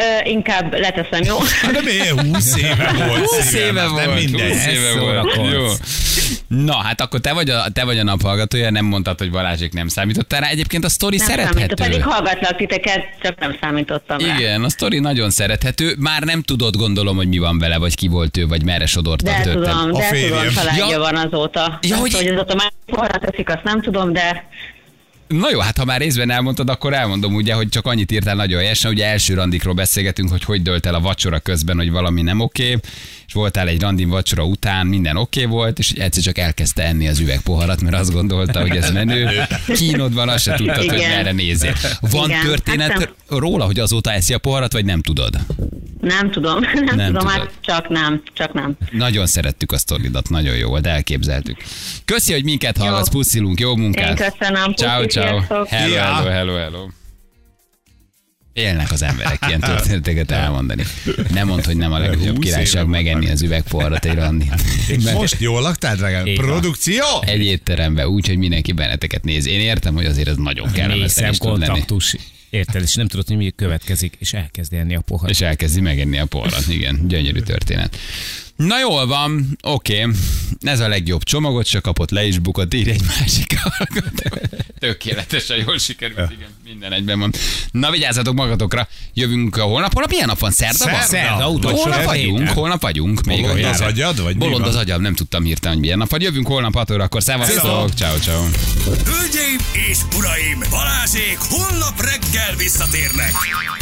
Inkább leteszem, jó? Hát de miért 20 éve volt? 20 éve volt. Nem mindegy. 20 éve volt. Jó. Na, hát akkor te vagy a naphallgatója, nem mondtad, hogy Balázsék nem számítottál rá. Egyébként a sztori szerethető. Pedig hallgatlak titeket, csak nem számítottam rá. Igen, a sztori nagyon szerethető. Már nem tudod, gondolom, hogy mi van vele, vagy ki volt ő, vagy merre sodorta a történet. De tudom, családja van azóta. Ja, hogy azóta már forra teszik, azt nem tudom, de... Na jó, hát ha már részben elmondtad, akkor elmondom ugye, hogy csak annyit írtál nagyon helyesen, ugye első randikról beszélgetünk, hogy dölt el a vacsora közben, hogy valami nem oké, és voltál egy randin vacsora után, minden oké volt, és egyszer csak elkezdte enni az üvegpoharat, mert azt gondolta, hogy ez menő. Kínod van, azt se tudtad, hogy merre nézzél. Van történet róla, hogy azóta eszi a poharat, vagy nem tudod? Nem tudom, nem tudom, hát csak nem. Nagyon szerettük a sztoridat, nagyon jó volt, elképzeltük. Köszi, hogy minket hallgatsz, puszilunk, jó munkát. Én köszönöm. Ciao. Hello. Élnek az emberek ilyen történeteket elmondani. Nem mondd, hogy nem a legnagyobb királyság megenni az üvegpoharat egy randi. Most jól laktál, drágám? Produkció? Egy étteremben, úgy, hogy mindenki benneteket néz. Én értem, hogy azért ez nagyon kellemetlen is tud lenni. Érted, és nem tudod, hogy mi következik, és elkezdi enni a poharat. És elkezdi megenni a poharat, igen. Gyönyörű történet. Na jól van, oké. Ez a legjobb csomagot se kapott, le is bukott, ír egy másik hallgató. Tökéletesen jól sikerült, igen, minden egyben van. Na vigyázzatok magatokra, jövünk a holnap milyen nap van? Szerda van? Szerda, holnap vagyunk. Még Bolond az agyad, vagy bolond az agyad, nem tudtam hirtelen, hogy milyen nap van. Jövünk holnap 6 órakor, szevasztok, ciao. Hölgyeim és uraim, Balázsék holnap reggel visszatérnek.